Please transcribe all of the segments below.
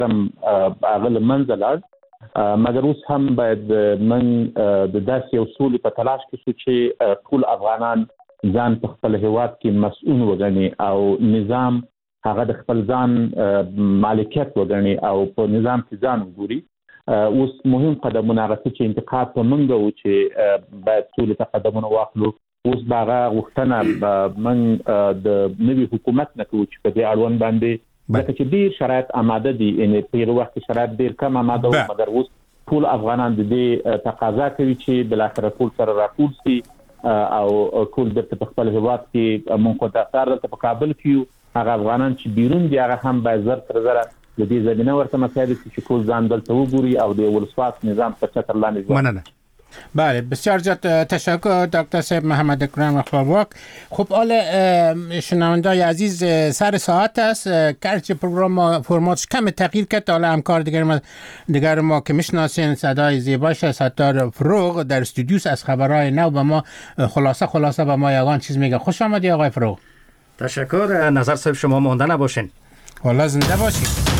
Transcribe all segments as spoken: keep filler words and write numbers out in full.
هم اغل منزل مګر اوس هم باید من د داسې یو سولې په تلاش کې شو چې ټول افغانان ځان په خپل هیواد کې مسؤل وګڼي او نظام هغه د خپل ځان مالکیت وګڼي او په نظام کې ځان وګوري. اوس مهم قدمونه هغه چې انتقاد په منګه و چې باید سولې ته قدمونه واخلو. اوس باغه غوښتنه من د نوي حکومت نه کوي چې په دې اړوند باندې ځکه چې ډیر شرایط آماده دي، یعنی په یو وخت شرایط ډیر کم آماده و، مګر اوس ټول افغانان د دې تقاضا کوي چې بلاخره ټول سره راټول شي او ټول د خپل هیواد کې مونږ ته تاسو ته په کابل کې هغه افغانان چې بیرون دي هغه هم باید زر تر زر د دې زمينه ورته مساعد چې ټول ځان دلته وګوري او د ولسواک نظام په چتر لاندې ځي. مننه. بله بسیار زیاد تشکر دکتر صاحب محمد اکرم اخبارواک. خب حال شنوندای عزیز سر ساعت است، گرچه پروگرام ما فرماتش کم تغییر کرد، حالا همکار دیگر ما دیگر ما که میشناسین صدای زیباش ستار فروغ در استودیوس از خبرهای نو به ما خلاصه خلاصه به ما یگان چیز میگه. خوش آمدی آقای فروغ. تشکر. نظر صاحب شما مونده نباشین. والا زنده باشید.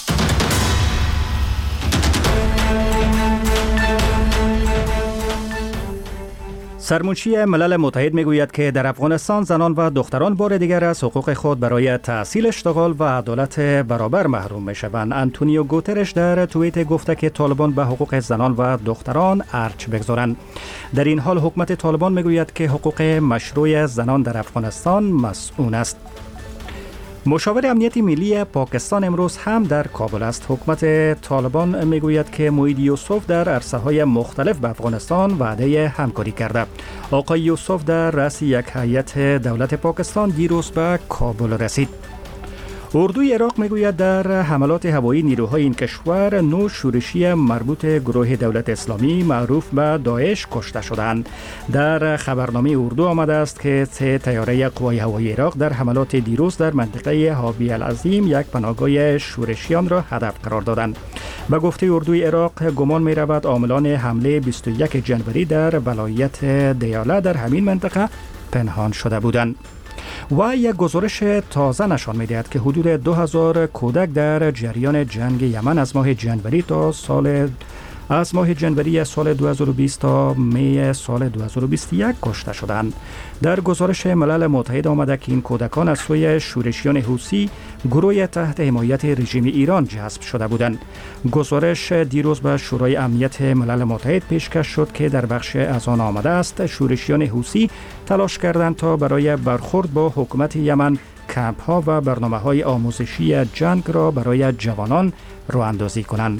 سرمنشی ملل متحد میگوید که در افغانستان زنان و دختران بار دیگر از حقوق خود برای تحصیل، اشتغال و عدالت برابر محروم میشوند. آنتونیو گوترش در توییت گفته که طالبان به حقوق زنان و دختران ارچ بگذارند. در این حال حکومت طالبان میگوید که حقوق مشروع زنان در افغانستان مسئول است. مشاور امنیت ملی پاکستان امروز هم در کابل است. حکومت طالبان میگوید که موید یوسف در عرصه‌های مختلف به افغانستان وعده همکاری کرده. آقای یوسف در رأس یک هیئت دولت پاکستان دیروز به کابل رسید. اردوی عراق میگوید در حملات هوایی نیروهای این کشور نو شورشی مربوط گروه دولت اسلامی معروف به داعش کشته شدند. در خبرنامه اردو آمده است که سه طیاره قوای هوایی عراق در حملات دیروز در منطقه حابی العظیم یک پناهگاه شورشیان را هدف قرار دادند. به گفته اردوی عراق گمان می رود عاملان حمله بیست و یک جنوری در ولایت دیاله در همین منطقه پنهان شده بودند. و یک گزارش تازه نشان می‌دهد که حدود دو هزار کودک در جریان جنگ یمن از ماه جنوری تا سال از ماه جنوری سال دو هزار و بیست تا می سال دو هزار و بیست و یک کشته شدند. در گزارش ملل متحد آمده که این کودکان از سوی شورشیان حوثی گروه تحت حمایت رژیم ایران جذب شده بودند. گزارش دیروز به شورای امنیت ملل متحد پیشکش شد که در بخش از آن آمده است شورشیان حوثی تلاش کردند تا برای برخورد با حکومت یمن کمپ ها و برنامه های آموزشی جنگ را برای جوانان راه اندازی کنند.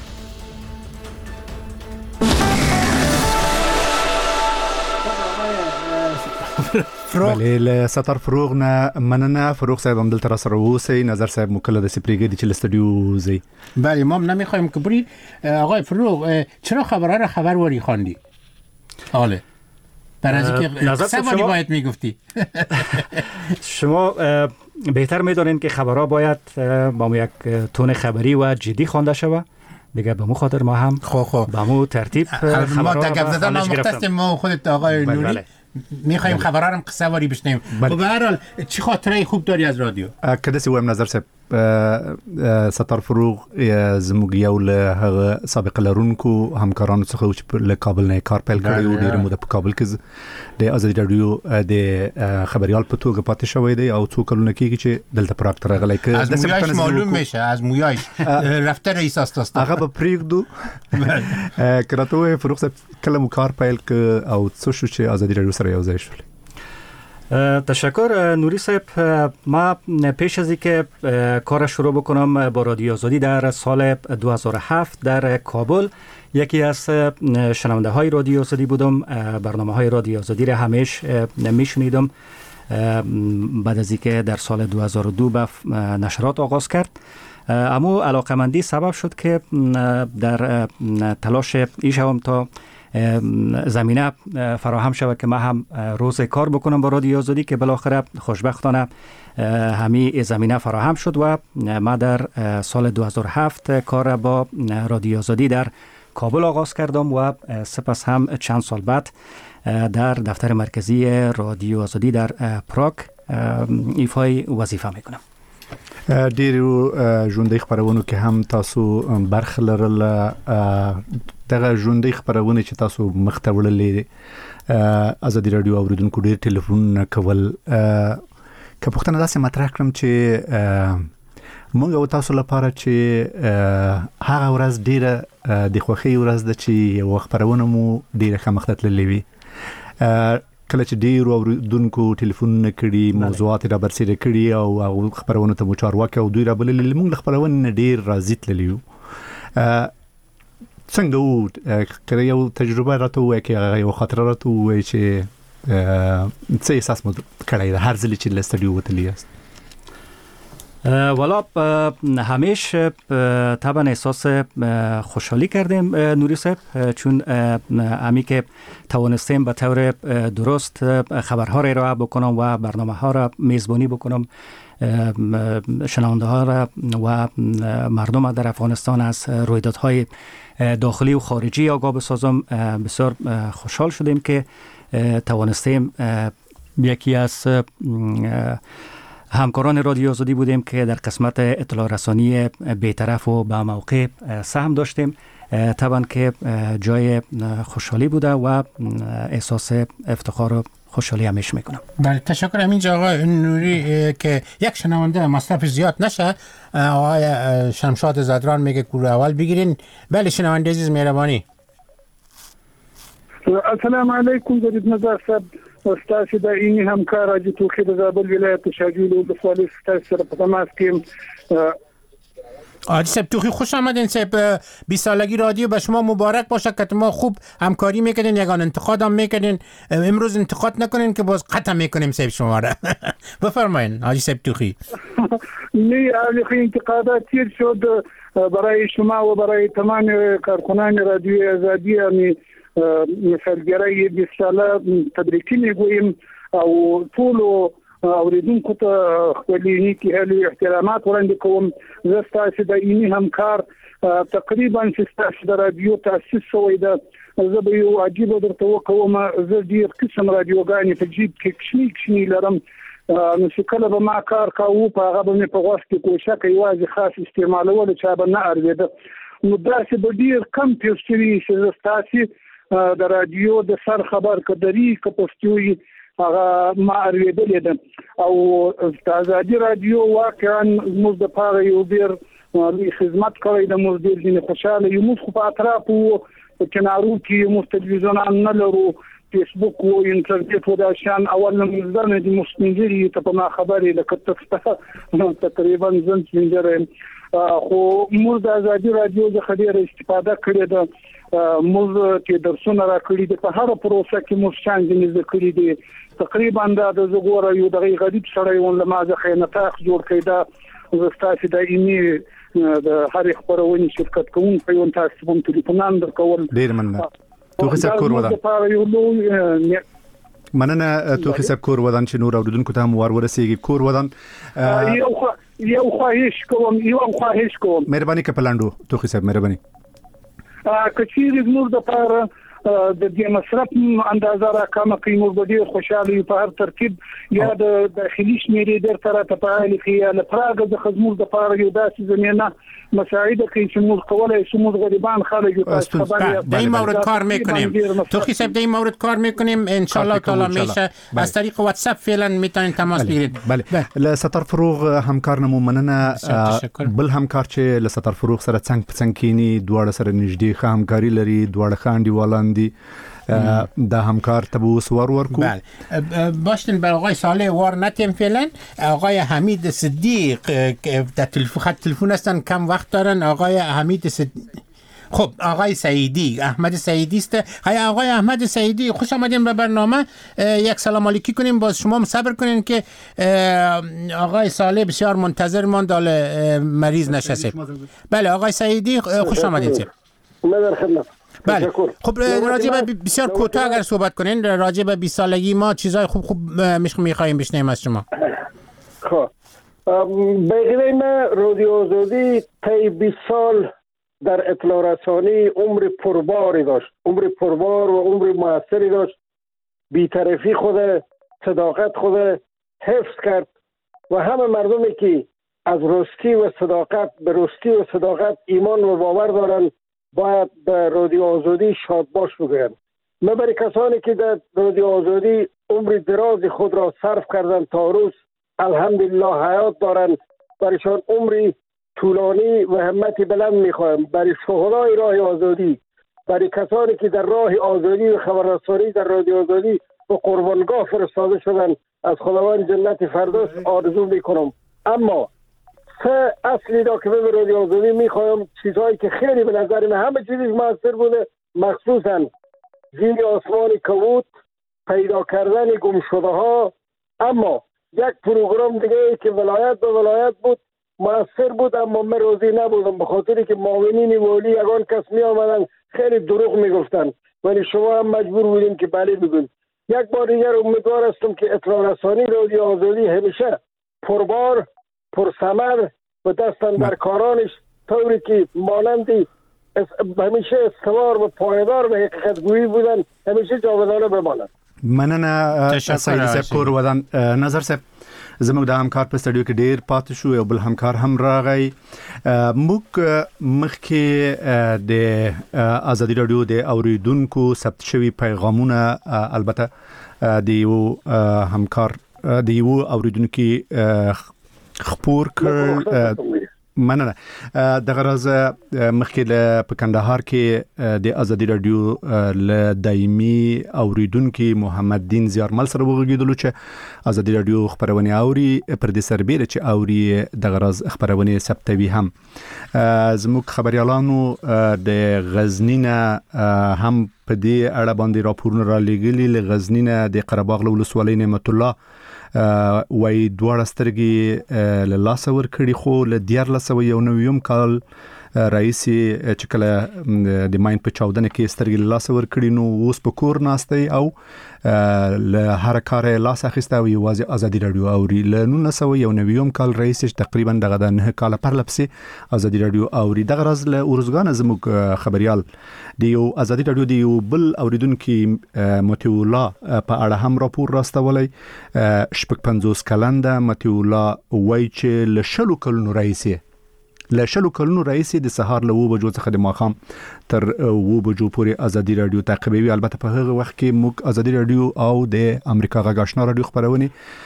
بله ستار فروغ نه مننه. فروغ صاحب هم دلته را سره اوسئ. نظر صاحب مو کله داسې پرېږدي چې له استودیو وځئ. بله ما هم نمیخوایم که بری. آقای فروغ چرا خبرها را خبرواری خواندی؟ آله بر از اینکه سواری باید میگفتی. شما بهتر میدانید که خبرها باید با یک تون خبری و جدی خوانده شود. دیگه به مو خاطر ما هم خو خو به مو ترتیب خبرها ما تگف زدن ما مختص ما خودت آقای بله نوری بله. میخوایم خبرها رو قصه واری بشنیم. بله. و به هر حال چی خاطره خوب داری از رادیو؟ که داسې وایم نظر صاحب ستار فروغ زموږ یو له هغه سابقه لرونکو همکارانو څخه و چې له کابل نه کار پیل کړی و. ډېره موده په کابل کې د ازادي راډیو د خبریال په توګه پاتې شوی دی او څو کلونه کېږي چې دلته پر راکټ راغلی. که از مویایش معلوم میشه، از مویایش رفته رئیس است هغه به پرېږدو. که راته ووایې فروغ صاحب کله مو کار پیل که او څه شو چې ازادي راډیو سره یو ځای شول؟ تشکر نوری صاحب. ما پیش از اینکه کار شروع بکنم با رادیو آزادی در سال دو هزار و هفت در کابل یکی از شنونده های رادیو آزادی بودم. برنامه های رادیو آزادی را همیشه میشنیدم. بعد از اینکه در سال دو هزار و دو به نشرات آغاز کرد، اما علاقمندی سبب شد که در تلاش ایشم تا زمینه فراهم شود که ما هم روز کار بکنم با رادیو آزادی، که بالاخره خوشبختانه همین زمینه فراهم شد و ما در سال دو هزار و هفت کار با رادیو آزادی در کابل آغاز کردم و سپس هم چند سال بعد در دفتر مرکزی رادیو آزادی در پراگ ایفای وظیفه میکنم. ډیرو ژوندۍ خبرونه کې هم تاسو برخه لرل دغه ژوندۍ خبرونه چې تاسو مخته وړلې ازادي رادیو اوریدونکو ډیر ټلیفون کول که پوښتنه داسې مطرح کړم چې موږ او تاسو لپاره چې هغه ورځ ډیره د خوښۍ ورځ ده چې یو خبرونه مو ډیره خمخته تللې وي کله چې ډیر اوریدونکو ټلیفون کړي موضوعات را برسېره کړي او خبرونه ته مو چارواکي او دوی را بللې موږ خبرونه ډیر راضي تللې یو څنګه وو کړه یو تجربه راته وای کې یو خاطره راته وای چې څه احساس مو کړی هر ځل چې لستډیو وتلی است والا همیشه طبعا احساس خوشحالی کردیم نوری صاحب چون امی که توانستیم به طور درست خبرها را ارائه بکنم و برنامه ها را میزبانی بکنم شنونده ها را و مردم در افغانستان از رویدادهای داخلی و خارجی آگاه بسازم. بسیار خوشحال شدیم که توانستیم یکی از همکاران رادیو آزادی بودیم که در قسمت اطلاع رسانی بی‌طرف و با موقع سهم داشتیم. طبعا که جای خوشحالی بوده و احساس افتخار و خوشحالی همیشه میکنم. بله تشکر. همینجا آقای نوری که یک شنونده مصرف زیاد نشه آقای شمشاد زدران میگه گروه اول بگیرین. بله شنونده عزیز مهربانی. السلام علیکم جدید نظر صاحب استاد د اینی همکار راجی توخی د زابل ولایت شاجول او د سوالي ستاسو سره په تماس کې آجی صاحب توخی خوش آمدین صاحب. بیست سالگی رادیو به شما مبارک باشه که ما خوب همکاری میکنین یگان انتقاد هم میکنین. امروز انتقاد نکنین که باز قطع میکنیم صاحب شما را. بفرمایین آجی صاحب توخی. نه علی انتقادات تیر شد برای شما و برای تمام کارکنان رادیو آزادی می مثالګرای بیست ساله تبریکی میگویم او ټول اوریدونکو ته خپل نیکی هلي احترامات وړاندې کوم. زه ستاسو د اینی همکار تقریبا چې ستاسو د رادیو تاسیس شوی ده زه به یو عجیب درته وکوم. زه ډیر قسم رادیوګانې په جیب کې کشنی کشنی لرم نو چې کله به ما کار کاوه په هغه به په غوښ کې کوشش کوي خاص استعمالول چې به نه ارزیده نو داسې به ډیر کم پیوستوي چې ستاسو د رادیو د سر خبر کدري کپستوي هغه ما اړېدلې ده او آزادي رادیو واقعا موږ د پاره یو ډیر لوی خدمت کوي د موږ ډیر دي خوشاله یو موږ په اطرافو په کنارو کې موږ تلویزیونان نه لرو فیسبوک او انټرنیټ و دا شان اول موږ درنه د مسنجري ته په ما خبرې لکه تقریبا ځن سنجره خو موږ د آزادي رادیو د خډيره استفاده کړې ده. موږ چې درسونه راکړي دي په هر پروسه کې موږ څنګه نه کړی دي تقریبا د زګور یو دغه غریب سره یو لمازه خینتاخ جوړ کړي دا زستاسي د اینی د هر خبرونې شرکت کوم په یو تاسو په ټلیفون درکول ډیر مننه. توخی صاحب کور ودان مننه. توخی صاحب کور ودان چې نور اوریدونکو ته مو ورورسیږي کور ودان یو یو خواهش کوم یو خواهش کوم مهرباني کپلاندو توخی صاحب مهرباني کچېر زموږ د پاره د دې مصرف اندازه را کم کوي موږ به ډیر خوشاله په هر ترتیب یا د داخلي شمیرې در تر ته فعال خیال پراګه د خدمت د پاره یو داسې زمينه مساعده کوي چې موږ کولای شو موږ غریبان خلک تاسو خبرې در این مورد کار میکنیم. توخی صاحب در این مورد کار میکنیم ان شاء الله تعالی میشه از طریق واتساپ فعلا میتونین تماس بگیرید. بله لستر فروغ همکارنمو مننه. بل همکار چې لستر فروغ سره څنګه پڅنګ کینی دواړه سره نږدې همکاري لري دواړه خاندي والندي دا همکار تبوس ور ورکو. بله باشتن بر آقای صالح وار نتیم فعلا. آقای حمید صدیق در تلفن خط تلفن هستن کم وقت دارن. آقای حمید صدیق خب آقای سعیدی احمد سعیدی است. های آقای احمد سعیدی خوش آمدین به برنامه. یک سلام علیکی کنیم باز شما صبر کنین که آقای صالح بسیار منتظر ماند مریض نشسته. بله آقای سعیدی خوش آمدین. در خدمت. بله خب راجع به بسیار کوتاه اگر صحبت کنین راجع به بیست سالگی ما چیزای خوب خوب میخوایم بشنویم از شما. خب بگیریم رادیو آزادی طی بیست سال در اطلاع رسانی عمر پرباری داشت عمر پربار و عمر موثری داشت. بی‌طرفی خود صداقت خود حفظ کرد و همه مردمی که از راستی و صداقت به راستی و صداقت ایمان و باور دارند باید به رادیو آزادی شادباش بگویند. من برای کسانی که در رادیو آزادی عمر دراز خود را صرف کردند تا روز الحمدلله حیات دارند، برایشان عمری طولانی و همتی بلند میخواهم. برای شهدای راه آزادی، برای کسانی که در راه آزادی و خبررسانی در رادیو آزادی و قربانگاه فرستاده شدند، از خداوند جنت فردوس آرزو میکنم. اما سه اصلی را که به رادیو آزادی میخوایم، چیزهایی که خیلی به نظر من همه چیزش موثر بوده، مخصوصا زیر آسمان کبود، پیدا کردن گمشده ها. اما یک پروگرام دیگه که ولایت به ولایت بود موثر بود، اما من راضی نبودم به خاطری که معاونین والی یگان کس می آمدن خیلی دروغ میگفتن، ولی شما هم مجبور بودیم که بله بگویم. یک بار دیگر امیدوار هستم که اطلاع رسانی رادیو آزادی همیشه پربار، پرثمر و دستن در کارانش طوری که مانندی همیشه استوار و پایدار به حقیقت گویی بودن همیشه جاودانه بمانند. مننه سعید صاحب کور ودان نظر صاحب زموږ د همکار په سټډیو کې ډیر پاتې شو، یو بل همکار هم راغی. موږ مخکې د ازادي رادیو د اوریدونکو ثبت شوی پیغامونه البته د یو همکار د یو اوریدونکو خپور کړ. مننه. د غرض مخکې په کندهار کې د ازادي رادیو ل دایمي اوریدونکو محمد دین زیارمل سره وغږیدلو چې ازادي رادیو خبرونه اوري پر دې سربېره چې اوري د غرض خبرونه ثبتوي. هم زموږ خبريالانو د غزنینه هم په دې اړه باندې راپورونه را لېږلي. ل غزنینه د قرهباغ ولسوالۍ نعمت الله وای دوه سترګې له لاس ور کړی، خو له دیارلس سوه یو نویم کال رئیس چې کله د ماین په چاودنه کې سترګې له لاس ور کړی، نو اوس په کور ناشته او له هر کار لاس اخیسته او یوازې ازادي رادیو اوري. له نولس سوه یو نویم کال رئیس تقریبا دغه د نه کال پر لپسې ازادي رادیو اوري. دغه راز له اورزګان زموږ خبريال دی یو ازادي رادیو دی یو بل اوریدونکو متولا په اړه هم راپور راستولای. شپږ پنځوس کلنده متولا وای چې له شلو کلونو رئیس له شلو کلونو رئیس د سهار له و بجو څخه د ماخام تر و بجو پورې ازادي رادیو تعقیبوي. البته په هغه وخت کې موږ ازادي رادیو او د امریکا غږ آشنا رادیو خبرونه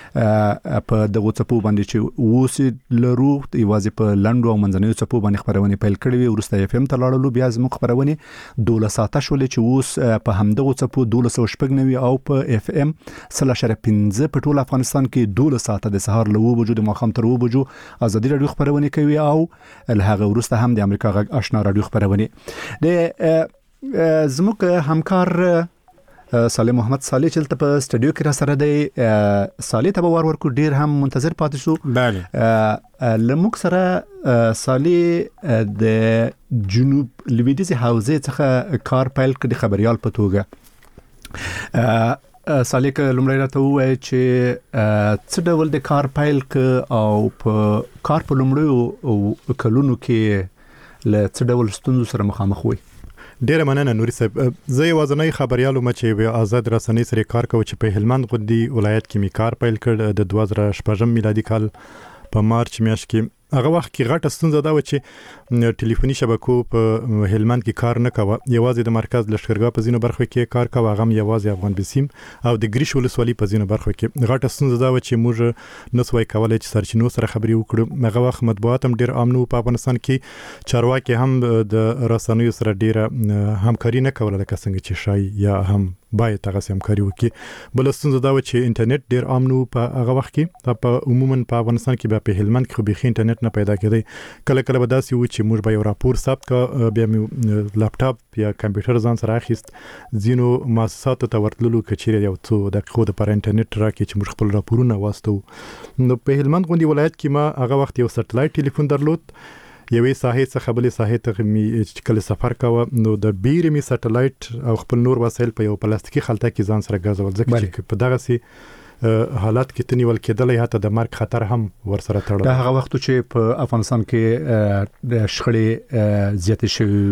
په دغه څپو باندې چې اوس لرو یوازې په لندو او منځنیو څپو باندې خبرونه پیل کړې وي. ورسته اف ام ته لاړو، بیا زموږ خبرونه دوله ساعته شولې چې اوس په همدغه څپو دوله سوه شپږ نوي او په اف ام سل اشاریه پنځه په ټول افغانستان کې دوله ساعته د سهار له و بجو د ماخام تر و بجو ازادي رادیو خبرونه کوي، او له هغه ورسته هم د امریکا غږ آشنا رادیو خبرونه. د زموږ همکار صالح محمد صالح چې تل په سټډیو کې را سره دی. صالح ته ور ورکو ډیر هم منتظر پاتې شو. بله لموږ سره صالح د جنوب لویدیځ حوزې څخه کار پیل کړ د خبريال په توګه. صالح که لمړی راته ووایي چې څه ډول د کار پیل ک او په کار په لمړیو کلونو کې له څه ډول ستونزو سره مخامخ وي؟ ډیره مننه نوري صاحب. زه یوازنی خبريالو مچې و آزاد رسنۍ سره کار کوم چې په هلمند غوندي ولایت کې می کار پیل کړ د دوه زره شپږم میلادي کال په مارچ میاشت کې. هغه وخت کې غټه ستونزه دا و چې ټلیفوني شبکو په هلمند کې کار نه کاوه. یوازې د مرکز لشکرګاه په ځینو برخو کې کار کاوه، هغه یوازې افغان بسیم او د ګریش ولسوالۍ په ځینو برخو کې. غټه ستونزه دا و چې موږ نسوای کولای چې سرچینو سره خبري وکړو. هغه وخت مطبوعات هم ډیر عام نو په افغانستان کې، چارواکي هم د رسنیو سره ډیره همکاري نه کوله لکه څنګه چې شای یا هم باید تاسو همکاري وکړي. بل ستونزه دا و چې انټرنیټ ډیر عام نو په هغه وخت کې. په عموما په افغانستان کې په هلمند کې خو به انټرنیټ نه پیدا کېدی. کله کله به داسې و چې موږ به یو راپور ثبت کا، بیا مې لپټاپ یا کمپیوټر ځان سره اخیست، ځینو مؤسساتو ته ورتللو کچېره یو څو دقیقو د پر انټرنیټ راکې چې موږ خپل راپورونه واستو. نو په هلمند غوندي ولایت کې ما هغه وخت یو سټلایټ ټلیفون درلود. یوې ساحې څخه بلې ساحې ته مې کله سفر کاوه، نو د بیرې مې سټلایټ او خپل نور وسایل په یو پلاستیکي خلطه کې ځان سره غځول، ځکه چې په دغه سي حالات کې تنیول کېدلې حتی د مرګ خطر هم ورسره تړل. دا هغه وخت چې په افغانستان کې د شخړې زیاتې شوې وي.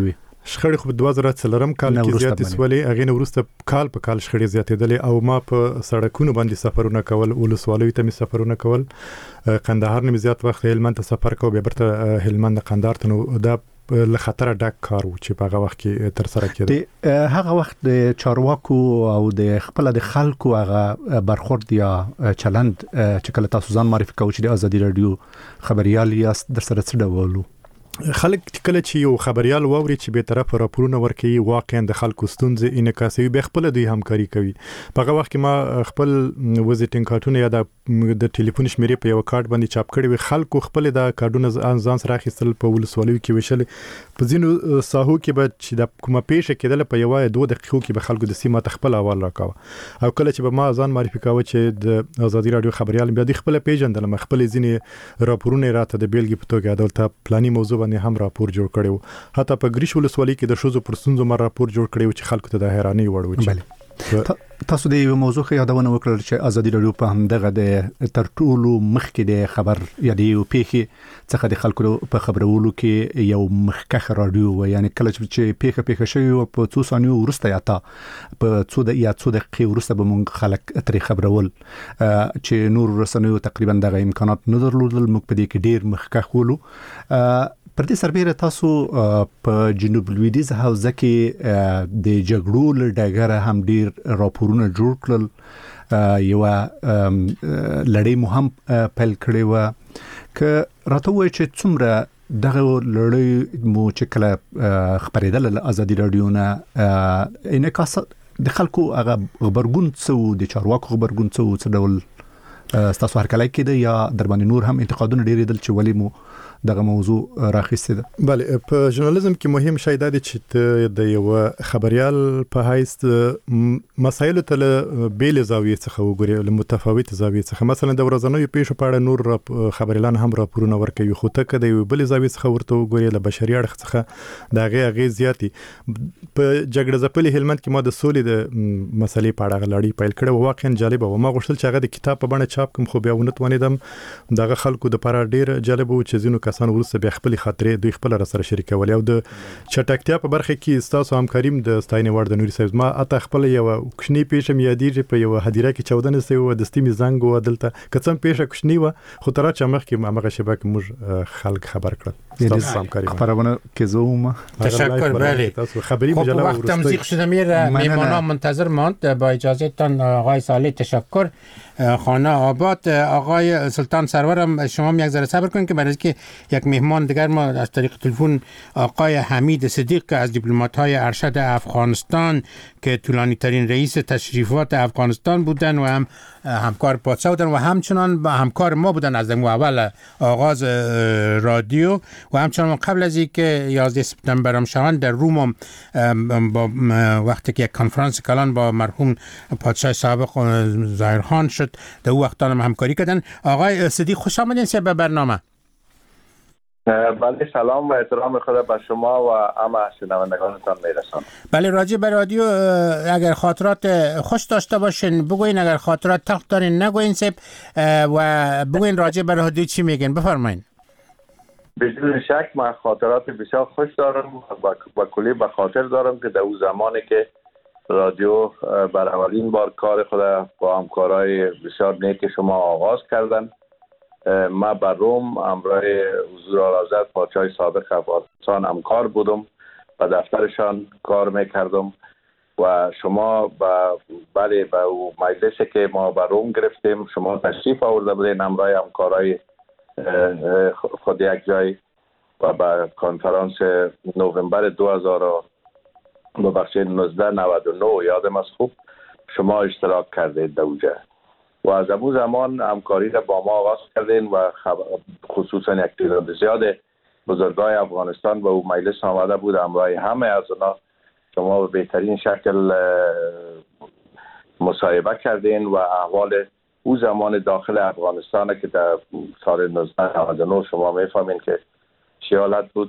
شخړې خو دوه زره څلورم کال کې زیاتې سولې، هغې نه وروسته کال په کال شخړې زیاتېدلې او ما په سړکونو باندې سفرونه کول، ولسوالیو ته مې سفرونه کول، قندهار نه مې زیات وخت هلمند ته سفر کوم، بیا بیرته هلمند نه قندهار ته، نو دا له خطره ډک کار و چې په هغه وخت کې تر سره کېده. هغه وخت د چارواکو او د خپل د خلکو هغه برخورد یا چلند چې کله تاسو ځان معرفي کوئ چې د ازادي رادیو خبريال یاست، در سره څه ډول و؟ خلک کله چې یو خبريال واوري چې به طرف راپورونه ورکوي، واقعا د خلکو ستونزې انعکاسوي، به خپل دوی همکاري کوي. په هغه وخت کې ما خپل وزټینګ کارتونه یا د ټلیفون شمیرې په یو کارت باندې چاپ کړی وي. خلکو خپل د کارتونه ځان سره اخیستل، په ولسوالیو کې وشل، په ځینو ساحو کې به چې د کومه پیښه کېدله په یو دوه دقیقو کې به خلکو د سیمه تخپل اول راکاوه. او کله چې به ما ځان معرفي کاوه چې د ازادي رادیو خبريال، بیا د خپل پیژندل، خپل ځینې راپورونه راته د بیلګې په توګه دلته پلاني موضوع باندې هم راپور جوړ کړو. حتی په ګریش ولسوالۍ کې د شوزو پر ستونزو مر راپور جوړ کړو چې خلکو ته د حیرانۍ وړ و. بله، تاسو د یو موضوع یادونه وکړل چې ازادي رادیو په همدغه د تر ټولو مخکې د خبر یا د یو پیښې څخه د خلکو په خبرولو کې یو مخکخ رادیو و. یعنی کله چې پیښه پیښه شوی په څو ثانیو وروسته یا تا په څو د یا څو دقیقې وروسته به مونږ خلک ترې خبرول، چې نور رسنیو تقریبا دغه امکانات نه درلودل. موږ په دې کې ډیر مخکخ ولو. پر دې سربېره تاسو په جنوب لویدیځ حوزه کې د جګړو له ډګره هم ډیر راپورونه جوړ کړل، یو لړۍ مو هم پیل کړې وه. که راته ووایئ چې څومره دغه لړۍ مو چې کله خپرېدله له ازادي رادیو نه انعکاس د خلکو هغه غبرګون څه و، د چارواکو غبرګون څه و، څه ډول ستاسو هرکلی کېده یا در باندې نور هم انتقادونه ډېرېدل چې ولې مو دغه موضوع راخیسته ده؟ بله، په ژورنالیزم کې مهم شی دا دی چې د یو خبريال په حیث مسایلو ته له بیلې زاویې څخه وګوري، له متفاوتې زاویې څخه. مثلا د ورځنیو پیښو په اړه نور خبريالان هم راپورونه ورکوي، خو ته که د یو بلې زاویې څخه ورته وګوري، له بشري اړخ څخه د هغې اغېز زیاتې. په جګړه ځپلي هلمند کې ما د سولې د مسلې په اړه لړۍ پیل کړې وه، واقعا جالبه وه. ما غوښتل چې هغه د کتاب په بڼه چاپ کړم، خو بیا ونه توانېدم. دغه خلکو دپاره ډېر جالبه و چې ځینو کسان وروسته بیا خپل خاطرې دوی خپل را سره شریکولې. او د چټکتیا په برخه کې ستاسو همکاریم د ستاینې وړ د نوري صاحب. ما اته خپل یو کوچنی پیښه مې یادېږي، په یو هدیره کې چودنه سوی وه، دستي مې زنګ وه دلته، که څه هم پیښه کوچنۍ وه، خو تر هغه مخکې همغه شیبه کې موږ خلک خبر کړل. ستاسو همکاري خبرونه که زوم. تشکر. بله، تاسو خبری مجله وقت تمزیق شده میره، میمانان منتظر ماند. با اجازهتان آقای صالح تشکر. خانه آباد، آقای سلطان سرورم شما یک ذره صبر کنید که برای اینکه یک مهمان دیگر ما از طریق تلفن آقای حمید صدیق که از دیپلمات‌های ارشد افغانستان که طولانی ترین رئیس تشریفات افغانستان بودن و هم همکار پادشاه بودن و همچنان با همکار ما بودن از اول آغاز رادیو و همچنان قبل از اینکه یازده سپتامبر هم شوند در روم با وقتی که یک کنفرانس کلان با مرحوم پادشاه سابق ظاهرخان شد در اون وقت هم همکاری کردن. آقای صدیق خوش آمدین به برنامه. بله، سلام و احترام خدا به شما و همه شنوندگانتان میرسانم. بله، راجع به رادیو اگر خاطرات خوش داشته باشین بگوین، اگر خاطرات تلخ دارین نگوین سب و بگوین راجع به رادیو چی میگن. بفرمایید. بدون شک من خاطرات بسیار خوش دارم و کلی به خاطر دارم که در اون زمانی که رادیو بر اولین بار کار خود با همکارای بسیار نیک شما آغاز کردن. ما بر روم همراه حضور اعلیحضرت پادشاه سابق افغانستان همکار بودم و دفترشان کار میکردم و شما با بله با مجلسی که ما بر روم گرفتیم شما تشریف آورده بودین همراه همکارای خود یک جای و با کنفرانس نوامبر دو هزار ببخشید نوزده نود و نه یادم از خوب شما اشتراک کردید در اونجا و از اون زمان همکاری را با ما آغاز کردین و خصوصا یک تعداد زیاد بزرگای افغانستان به اون مجلس آمده بود. همراه همه از اونا شما به بهترین شکل مصاحبه کردین و احوال او زمان داخل افغانستان که در سال نوزده نود و نه شما میفهمین که چه حالت بود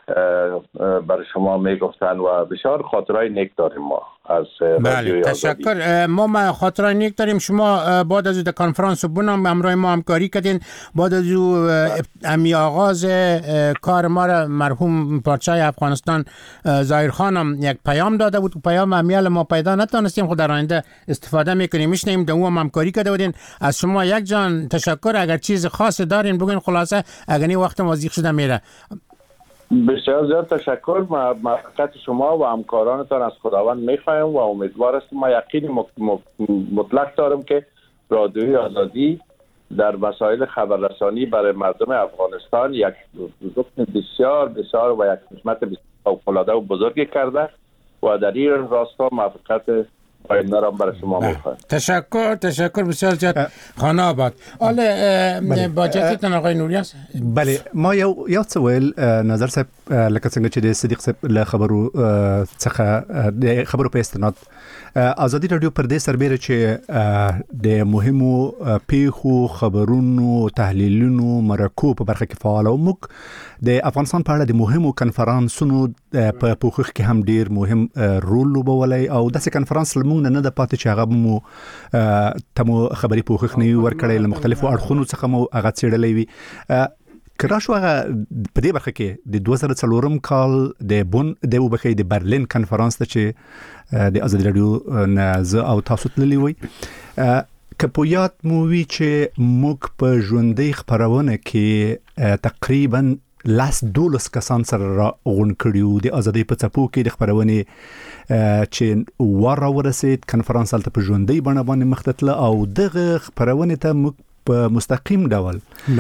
برای شما میگفتن و بسیار خاطرهای نیک داریم ما از بله تشکر. ما ما خاطرهای نیک داریم. شما بعد از این کنفرانس بونم همراه ما همکاری کردین. بعد از امی آغاز کار ما را مرحوم پادشاه افغانستان ظاهر خان هم یک پیام داده بود. پیام امیال ما پیدا نتونستیم، خود در آینده استفاده میکنیم میشنیم. دو هم همکاری کرده بودین. از شما یک جان تشکر. اگر چیز خاصی دارین بگین، خلاصه اگر این وقت مازیق شده میره. بسیار زیاد تشکر. ما موفقیت شما و همکارانتان از خداوند میخوایم و امیدوار هستم. ما یقین مطلق دارم که رادیوی آزادی در مسائل خبررسانی برای مردم افغانستان یک رکن بسیار بسیار و یک خدمت بسیار فوق‌العاده و بزرگی کرده و در این راستا موفقیت پایدار را برای شما میخوایم. تشکر تشکر بسیار زیاد. خانه آباد. حالا با جاتتون آقای نوریاس. بله ما یو یو سوال نظر صاحب لکه څنګه چې د صدیق صاحب له خبرو څخه د خبرو په استناد ازادي رادیو پر دې سربېره چې د مهمو پیښو خبرونو تحلیلونو مرکو په برخه کې فعال او موږ د افغانستان په اړه د مهمو کنفرانسونو په پوښښ کې هم ډیر مهم رول لوبولی او داسې کنفرانس لمونږ نه د پاتې چې هغه مو تمو خبري پوښښ نه ورکړی له مختلفو اړخونو څخه مو هغه څېړلی وي. کله شو هغه په دې برخه کې د دوه زره څلورم کال د بون د وبخې د برلین کنفرانس ته چې د ازادي رادیو نه زه او تاسو تللی وي که په یاد مو وي چې موږ په ژوندۍ خپرونه کې تقریبا لاس دولس کسان سره را غون کړیو د ازادي په څپو کې د خپرونې چې ور ورسید کنفرانس هلته په ژوندۍ بڼه باندې مخ ته تله او دغه خپرونې ته موږ په مستقیم ډول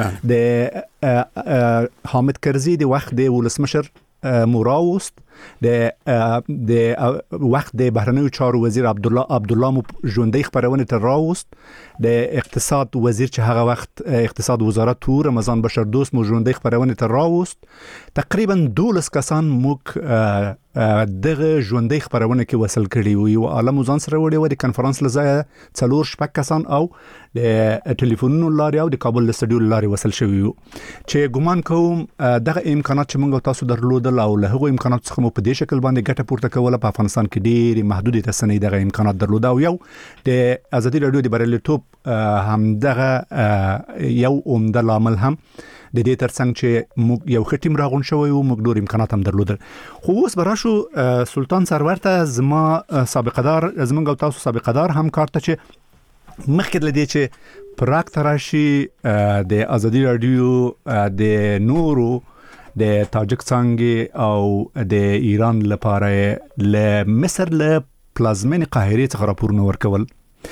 د حامد کرزي د وخت د ولسمشر موراوست د د وخت د بهرنیو چارو وزیر عبد الله عبد الله مو ژوندۍ خبرونه ته راوست د اقتصاد وزیر چې هغه وخت اقتصاد وزارت تو رمضان بشر دوست مو ژوندۍ خبرونه ته راوست. تقریبا دولس کسان موږ دغه ژوندۍ خبرونه کې وصل کړي وي او عالم ځان سره وړي و د کنفرانس لزای څلور شپږ کسان او د ټلیفونونو لاري او د کابل استډیو لاري وصل شوی وو چې ګومان کوم دغه امکانات چې موږ تاسو درلودل او له هغه امکانات څخه مو په دې شکل باندې ګټه پورته کوله. په افغانستان کې ډېری محدودې تسنۍ دغه امکانات درلود او یو د ازادي رادیو د بریالیتوب هم دغه یو عمده لامل هم د دې ترڅنګ چې موږ یو ښه ټیم راغون شوی او موږ ډېر امکانات هم درلودل. خو اوس براشو سلطان سرور ته زما سابقه دار زمونږ او تاسو سابقه دار هم کار ته چې مخکې لدی چې پراک تراشي د ازادي رادیو د نورو د تاجک څنګه او د ایران لپاره ل مصر له پلازمین قاهره څخه راپورونه ورکول.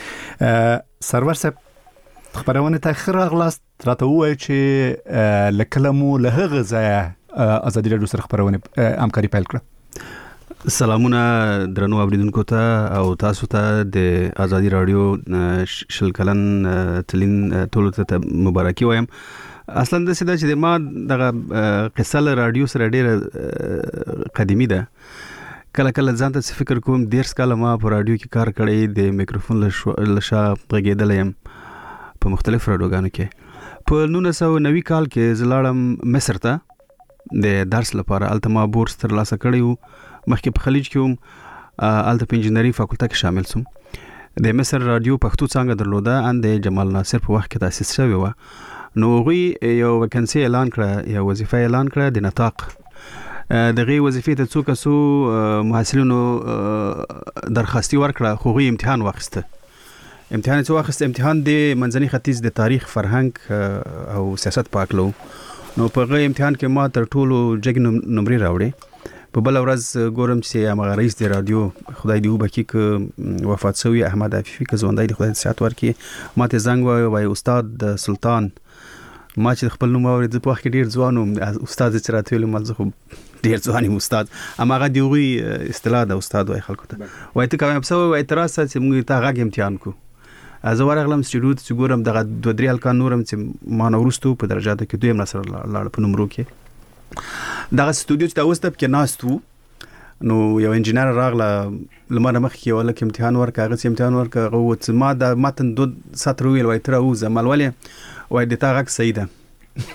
سرور صاحب خبرونه ته خراغلاست راته وای چې لکلمو له هغه ځای ازادي رادیو سره خبرونه همکاري پیل کړه. سلامونه درنو اوریدونکو ته او تاسو ته د ازادي رادیو شل کلن تلین ټول ته مبارکي وایم. اصلا د سده چې ما دغه قصه له رادیو سره ډیره قدیمی ده. کله کله ځان ته فکر کوم ډیر کال ما په رادیو کې کار کړی د میکروفون له شا غږیدل یم په مختلف رادیوګانو کې. په نولس سوه نوي کال کې زلاړم مصر ته د درس لپاره. الته ما بورس ترلاسه کړی و. مخکې په خلیج کې هم الته په انجینري فاکولټه کې شامل سوم. د مصر رادیو پښتو څنګه درلوده ان د جمال ناصر په وخت کې تاسیس شوی و. نو غوی یو وکنسی اعلان کړه یو وظیفه اعلان کړه د نطاق. دغه وظیفې ته څو کسو محصلینو درخواستي ورکړه خو غوی امتحان واخیسته. امتحان څو واخیسته امتحان د منځني ختیځ د تاریخ فرهنګ او سیاست پاکلو. نو په غو امتحان کې ما تر ټولو جګ نمرې راوړې. په بل ورځ ګورم چې هغه رئیس د رادیو خدای دی وبخي ک وفات شوی احمد عفیفي ک ژوندۍ د خدای صحت ورکړي. ما ته زنګ وای استاد سلطان ما چې خپل نوم اورید په وخت کې ډیر ځوان او استاد چې راته ویل ما زه خو ډیر ځواني استاد اما هغه دیوغي اصطلاح د استاد وای خلکو ته وای ته کوم څه وای اعتراض چې موږ ته هغه امتحان کو. از ورغلم سټډیو ته ګورم دغه دوه درې الکان نورم چې ما نورستو په درجاته کې دویم نصر لاړ په نمبرو کې. دغه سټډیو چې تاسو ته کې ناستو نو یو انجینر راغله لمر مخ کې ولکه امتحان ورک هغه امتحان ورک هغه ما د متن دوه سطر ویل وای تر او زمال ولې وای د تا غږ صحیح ده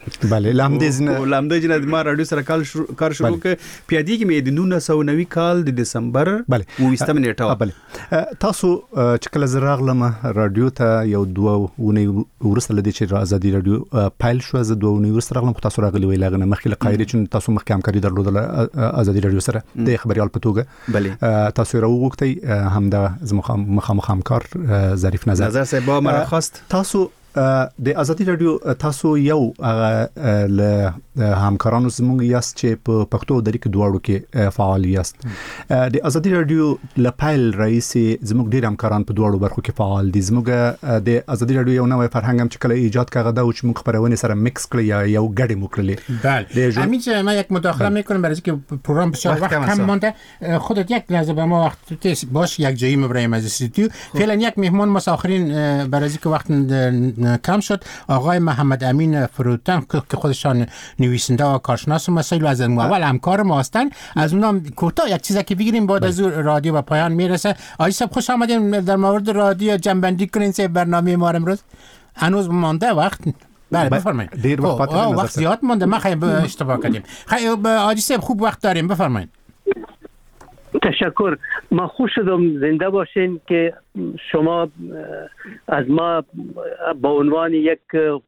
بله لامدې زنه لامدې جن ما رادیو سره کال کار شروع ک پیادي کې مې د نولس سوه نوي کال د دسمبر بله وستم نیټه بله تاسو چې کله زراغلم رادیو ته یو دوه ونی ورسره لدی چې ازادي رادیو پایل شو از دوه ونی ورسره راغلم تاسو راغلی وی لاغنه مخکې قایری چې تاسو مخکې همکاري درلودله ازادي رادیو سره د خبريال پتوګه بله تاسو راوغوکتي هم د مخامخ همکار ظریف نظر نظر صاحب با مرخصت تاسو د ازادي رادیو تاسو یو له همکارانو زموږ یاست چې په پښتو درې کې دواړو کې فعال یاست د ازادي رادیو لپایل رئیس زموږ ډیر همکاران په دواړو برخو کې فعال دي زموږ د ازادي رادیو یو نوې فرهنګ هم چې کله ایجاد کړه دا چې موږ خبرونه سره میکس کړی یا یو ګډه موکړلې بله همین که من یک مداخله میکنم برای اینکه پروگرام بسیار وقت کم مونده خودت یک لحظه به ما وقت باش یک جایی مبرایم از استودیو فعلا یک مهمان مساخرین برای اینکه وقت کم شد آقای محمد امین فروتن که خودشان نویسنده و کارشناس مسائل و از اول همکار ما هستند از اونها کوتاه یک چیزی که بگیریم بعد از رادیو به پایان میرسه. آقای صاحب خوش آمدین در مورد رادیو جنبندی کنین سه برنامه ما امروز هنوز مانده وقت بله بفرمایید دیر وقت وقت زیاد مونده ما خیلی اشتباه کردیم خیلی آقای صاحب خوب وقت داریم بفرمایید. تشکر ما خوش شدم زنده باشین که شما از ما با عنوان یک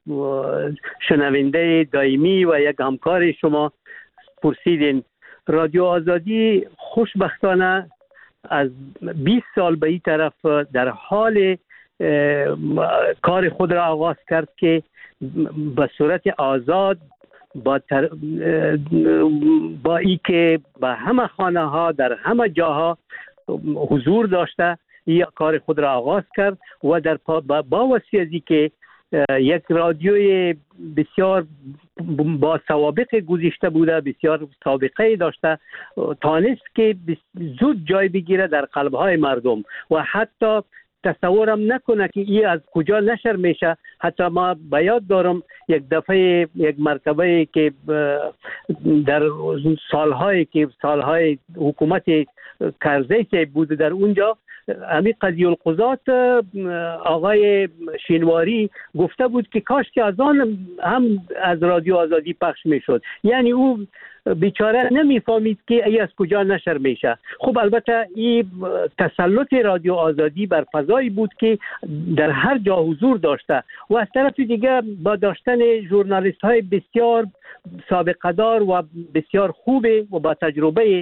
شنونده دائمی و یک همکار شما پرسیدین. رادیو آزادی خوشبختانه از بیست سال به این طرف در حال کار خود را آغاز کرد که به صورت آزاد با تر... با ای که به همه خانه ها در همه جاها حضور داشته این کار خود را آغاز کرد و در پا... با وسیعی که یک رادیوی بسیار با سوابق گذشته بوده بسیار سابقه داشته تانست که زود جای بگیره در قلب‌های مردم و حتی تصورم نکنه که این از کجا نشر میشه. حتی ما به یاد دارم یک دفعه یک مرتبه که در سالهای که سالهای حکومت کرزی بود در اونجا همین قضیه القضات آقای شینواری گفته بود که کاش که از آن هم از رادیو آزادی پخش میشد. یعنی او بیچاره نمیفهمید که ای از کجا نشر میشه. خب البته این تسلط رادیو آزادی بر فضایی بود که در هر جا حضور داشته و از طرف دیگه با داشتن ژورنالیست های بسیار سابقه دار و بسیار خوبه و با تجربه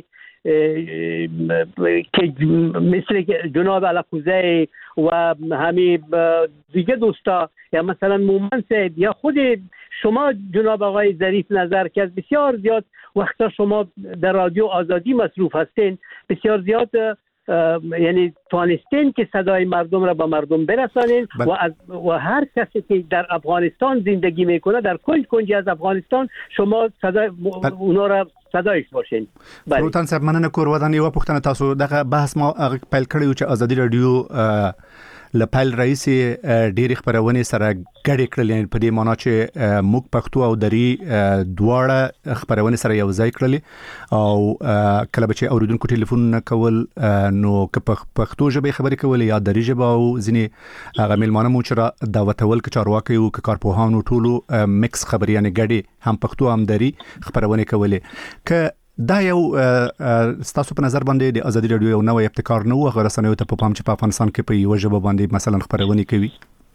که مثل جناب علقوزی و همین دیگه دوستا یا مثلا مومن صاحب یا خود شما جناب آقای ظریف نظر که از بسیار زیاد وقتا شما در رادیو آزادی مصروف هستین بسیار زیاد یعنی توانستین که صدای مردم را به مردم برسانین و از و هر کسی که در افغانستان زندگی میکنه در کنج کنجی از افغانستان شما صدای اونا را صدایش باشین. فروتن صاحب مننه کور ودان یو پښتنه تاسو دغه بحث ما پیل کړیو چې ازادي رادیو لپایل رئیس ډېر خبرونه سره ګډې کړل یعنی په دې معنی چې موږ پښتو او دري دواړه خبرونه سره یو ځای کړل او کله چې اوریدونکو ټلیفون کول نو که پښتو ژبه خبرې کول یا دري ژبه او ځینې هغه ملمانه مو چې دعوتول ک چارواکي او ک کارپوهانو ټولو میکس خبرې یعنی ګډې هم پښتو هم دري خبرونه کولې ک دا یو ستاسو په نظر باندې د ازادي رادیو یو نوې ابتکار نه و غیر رسنیو ته په پام چې په افغانستان کې په یو ژبه باندې مثلا خبرونه کوي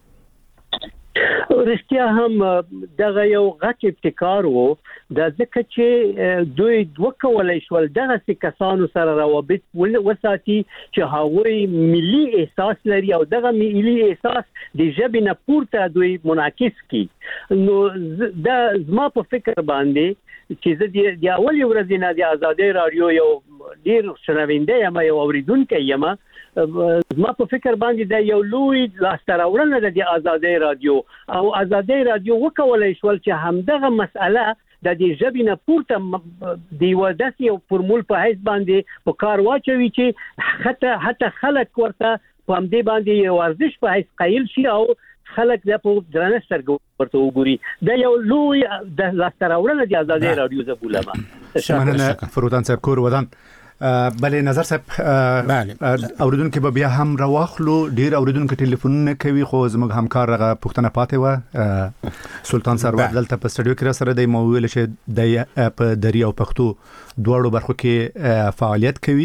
رښتیا هم دغه یو غټ ابتکار وو د ځکه چې دوی وکولای شول دغه کسانو سره روابط وساتي چې هغوی ملي احساس لري او دغه ملي احساس د ژبې نه پورته دوی منعکس کی. نو دا زما په فکر باندې چې زه د اول ورځې نه د ازادي رادیو یو ډیر شنونده یم یو اوریدونکی یم زما په فکر باندې دا یو لوی لاسته راوړنه ده د ازادي رادیو او ازادي رادیو وکولای شول چې همدغه مسأله د دې ژبې نه پورته د یو داسې یو فرمول په حیث باندې په کار واچوي چې حتی حتی خلک ورته په همدې باندې یو ارزش په حیث قایل شي او خلک د په درنه سترګو ورته وګوري. دا یو لوی د لاسته راوړنه د ازادي رادیو زبولمه. مننه فروتن صاحب کور ودان بله نظر صاحب بله اوریدونکو به بیا هم راوخلو ډیر اوریدونکو ټلیفونونه کوي خو زموږ همکار هغه پښتنه پاتې و سلطان سرور دلته په سټډیو کې را سره د موویل شه د په دری او پښتو دواړو برخو کې فعالیت کوي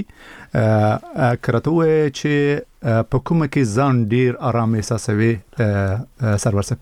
کرته و چې په کومه کې ځان ډیر آرام احساسوي سرور صاحب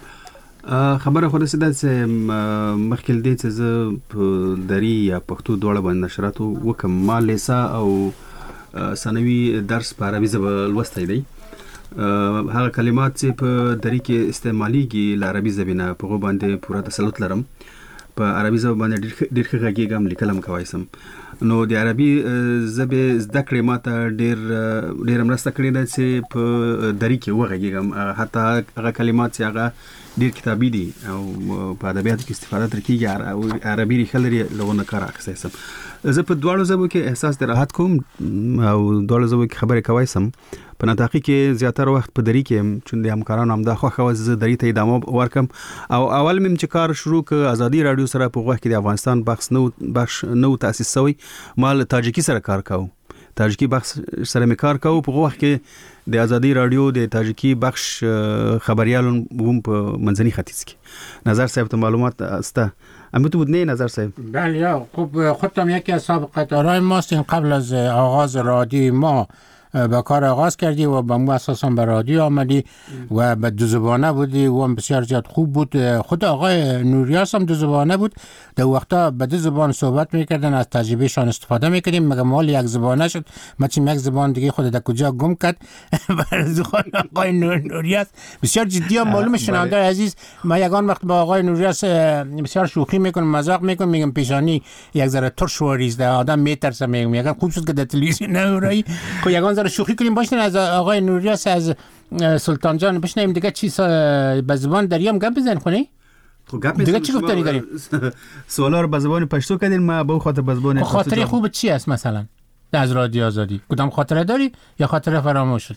خبره خو داسې ده چې مخکې دې چې زه په دري یا پښتو دواړه باندې نشرات وکم ما لیسا او ثانوي درس په عربي ژبه لوستی دی هغه کلمات چې په دري کې استعماليږي ل عربي ژبې نه په باندې پوره تسلط لرم په عربي ژبه باندې ډېر ښه غږیږم لیکلم کوای سم نو د عربي ژبې زده کړې ماته ډېر ډېر مرسته کړې ده چې په دري کې وغږیږم حتی هغه کلمات چې هغه ډېر کتابي دي او په ادبیاتو کې استفاده تر کېږي او عربي ریښه لري لغونه کار اخیستی سم زه په دواړو ژبو کې احساس د راحت کوم او دواړو ژبو کې خبرې کوای سم په نطاقي کې زیاتره وخت په دري کې چون د همکارانو همدا خوښه وه زه دري ته ادامه ورکم او اول مې چې کار شروع کړ ازادي راډیو سره په وخت کې د افغانستان بخش نو بخش نو تاسیس شوی ما له تاجیکي سره کار کوم تاجیکي بخش سره مې کار کوم په وخت کې د ازادي راډیو د تاجیکي بخش خبريالو هم په منځني ختیځ کې نظر صاحب ته معلومات استه اما تو بود نه نظر صاحب بله یا خب خودم یکی از سابقه‌دارای ماستیم قبل از آغاز رادیو ما با کار آغاز کردی و با ما اساسا به رادیو آمدی و به دو زبانه بودی و هم بسیار زیاد خوب بود خود آقای نوریاس هم دو زبانه بود در وقتا به دو زبان صحبت میکردن از تجربهشان استفاده میکردیم مگه مال یک زبانه شد ما چیم یک زبان دیگه خود در کجا گم کرد برای آقای نوریاس بسیار جدی هم معلوم شنونده عزیز ما یگان وقت با آقای نوریاس بسیار شوخی میکنم مذاق میکنم میگم پیشانی یک ذره ترش و ریزده آدم میترسه میگم یگان خوب شد که در تلویزیون نورایی خب یگان شوخی کنیم باشین از آقای نوریاس از سلطان جان بشنیم دیگه چی به زبان دریام گپ بزن خونی خب گپ دیگه چی گفتنی داریم سوالا رو به زبان پشتو کردین ما به خاطر به زبان خاطره خوب چی است مثلا از رادیو آزادی کدام خاطره داری یا خاطره فراموش شد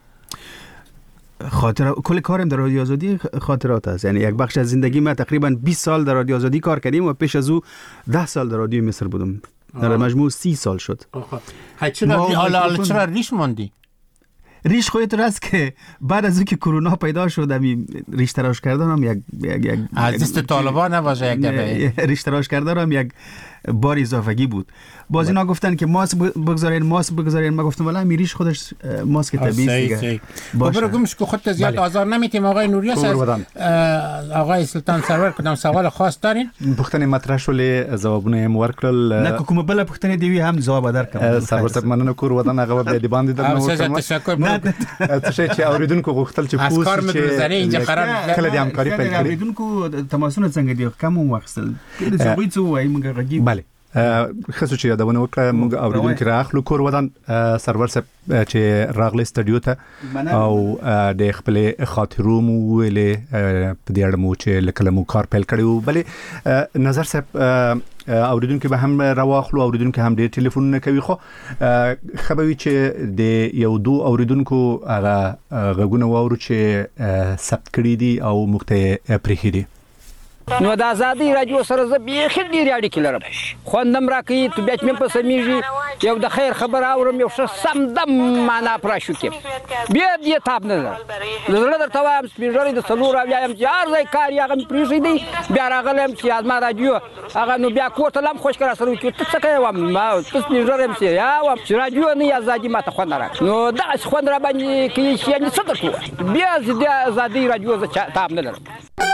خاطره کل کارم در رادیو آزادی خاطرات است یعنی یک بخش از زندگی ما تقریبا بیست سال در رادیو آزادی کار کردیم و پیش از او ده سال در رادیو مصر بودم در مجموع سی سال شد. چرا حالا چرا ریش ماندی؟ ریش خودت راست که بعد از اینکه کرونا پیدا شد امی ریش تراش کردنم یک یک یک از دست طالبان نباشه یک دفعه ریش تراش کردنم یک بار اضافگی بود. باز اینا گفتن که ماسک بگذارین ماسک بگذارین ما گفتم والا میریش خودش ماسک طبیعی دیگه باشه. برو گمش که خودت زیاد آزار نمیتیم آقای نوریاس آقای سلطان سرور کدام سوال خاص دارین؟ پوښتنه مطرح شولې ځوابونه مو ورکړل نه کومه بل پوښتنه دی هم جواب درکم سرور صاحب مننه کور ودان هغه به دی باندې درنو تشکر څه چې اوریدونکو غوښتل چې پوښتنه کار مې اینجا قرار کله د همکاري پیل کړی اوریدونکو تماسونه څنګه دی کوم وختل دې زوی څه وای موږ غږی بله خصوص چې یادونه وکړه موږ اوریدونکو راخلو کور ودان سرور صاحب چې راغلی سټډیو ته او د خپل خاطرو مو ویلې په دې اړه مو چې لکه مو کار پیل کړو بلې نظر صاحب اوریدونکو به هم راواخلو اوریدونکو هم ډېر ټلیفونونه کوي خو خبروي چې د یو دو اوریدونکو هغه غږونه وورو چې ثبت کړي دي او مخته پرې دي نو د ازادي راډیو سره زه بیخي ډېرې اړیکې لرم خوندم راکوي طبیعت مې په سمیږي یو د خیر خبر اورم یو ښه سمدم معنا پراشو کې بیا دې تاب نه زه زړه درته وایم سپینږیري د څلور اویایم چې هر ځای کار یې هغه مې پرېښی دی بیا راغلی یم چې زما راډیو هغه نو بیا کور ته لاهم خوشکه را سره وکړي ته څه کوې وم ما ته سپینږیری یم چې یا وم چې راډیو نه یې ازادي ما ته خوند راکړي نو دغسې خوند را باندې کوي چې یعنې څه درته ووایم بیا زه د ازادۍ راډیو زه تاب نه لرم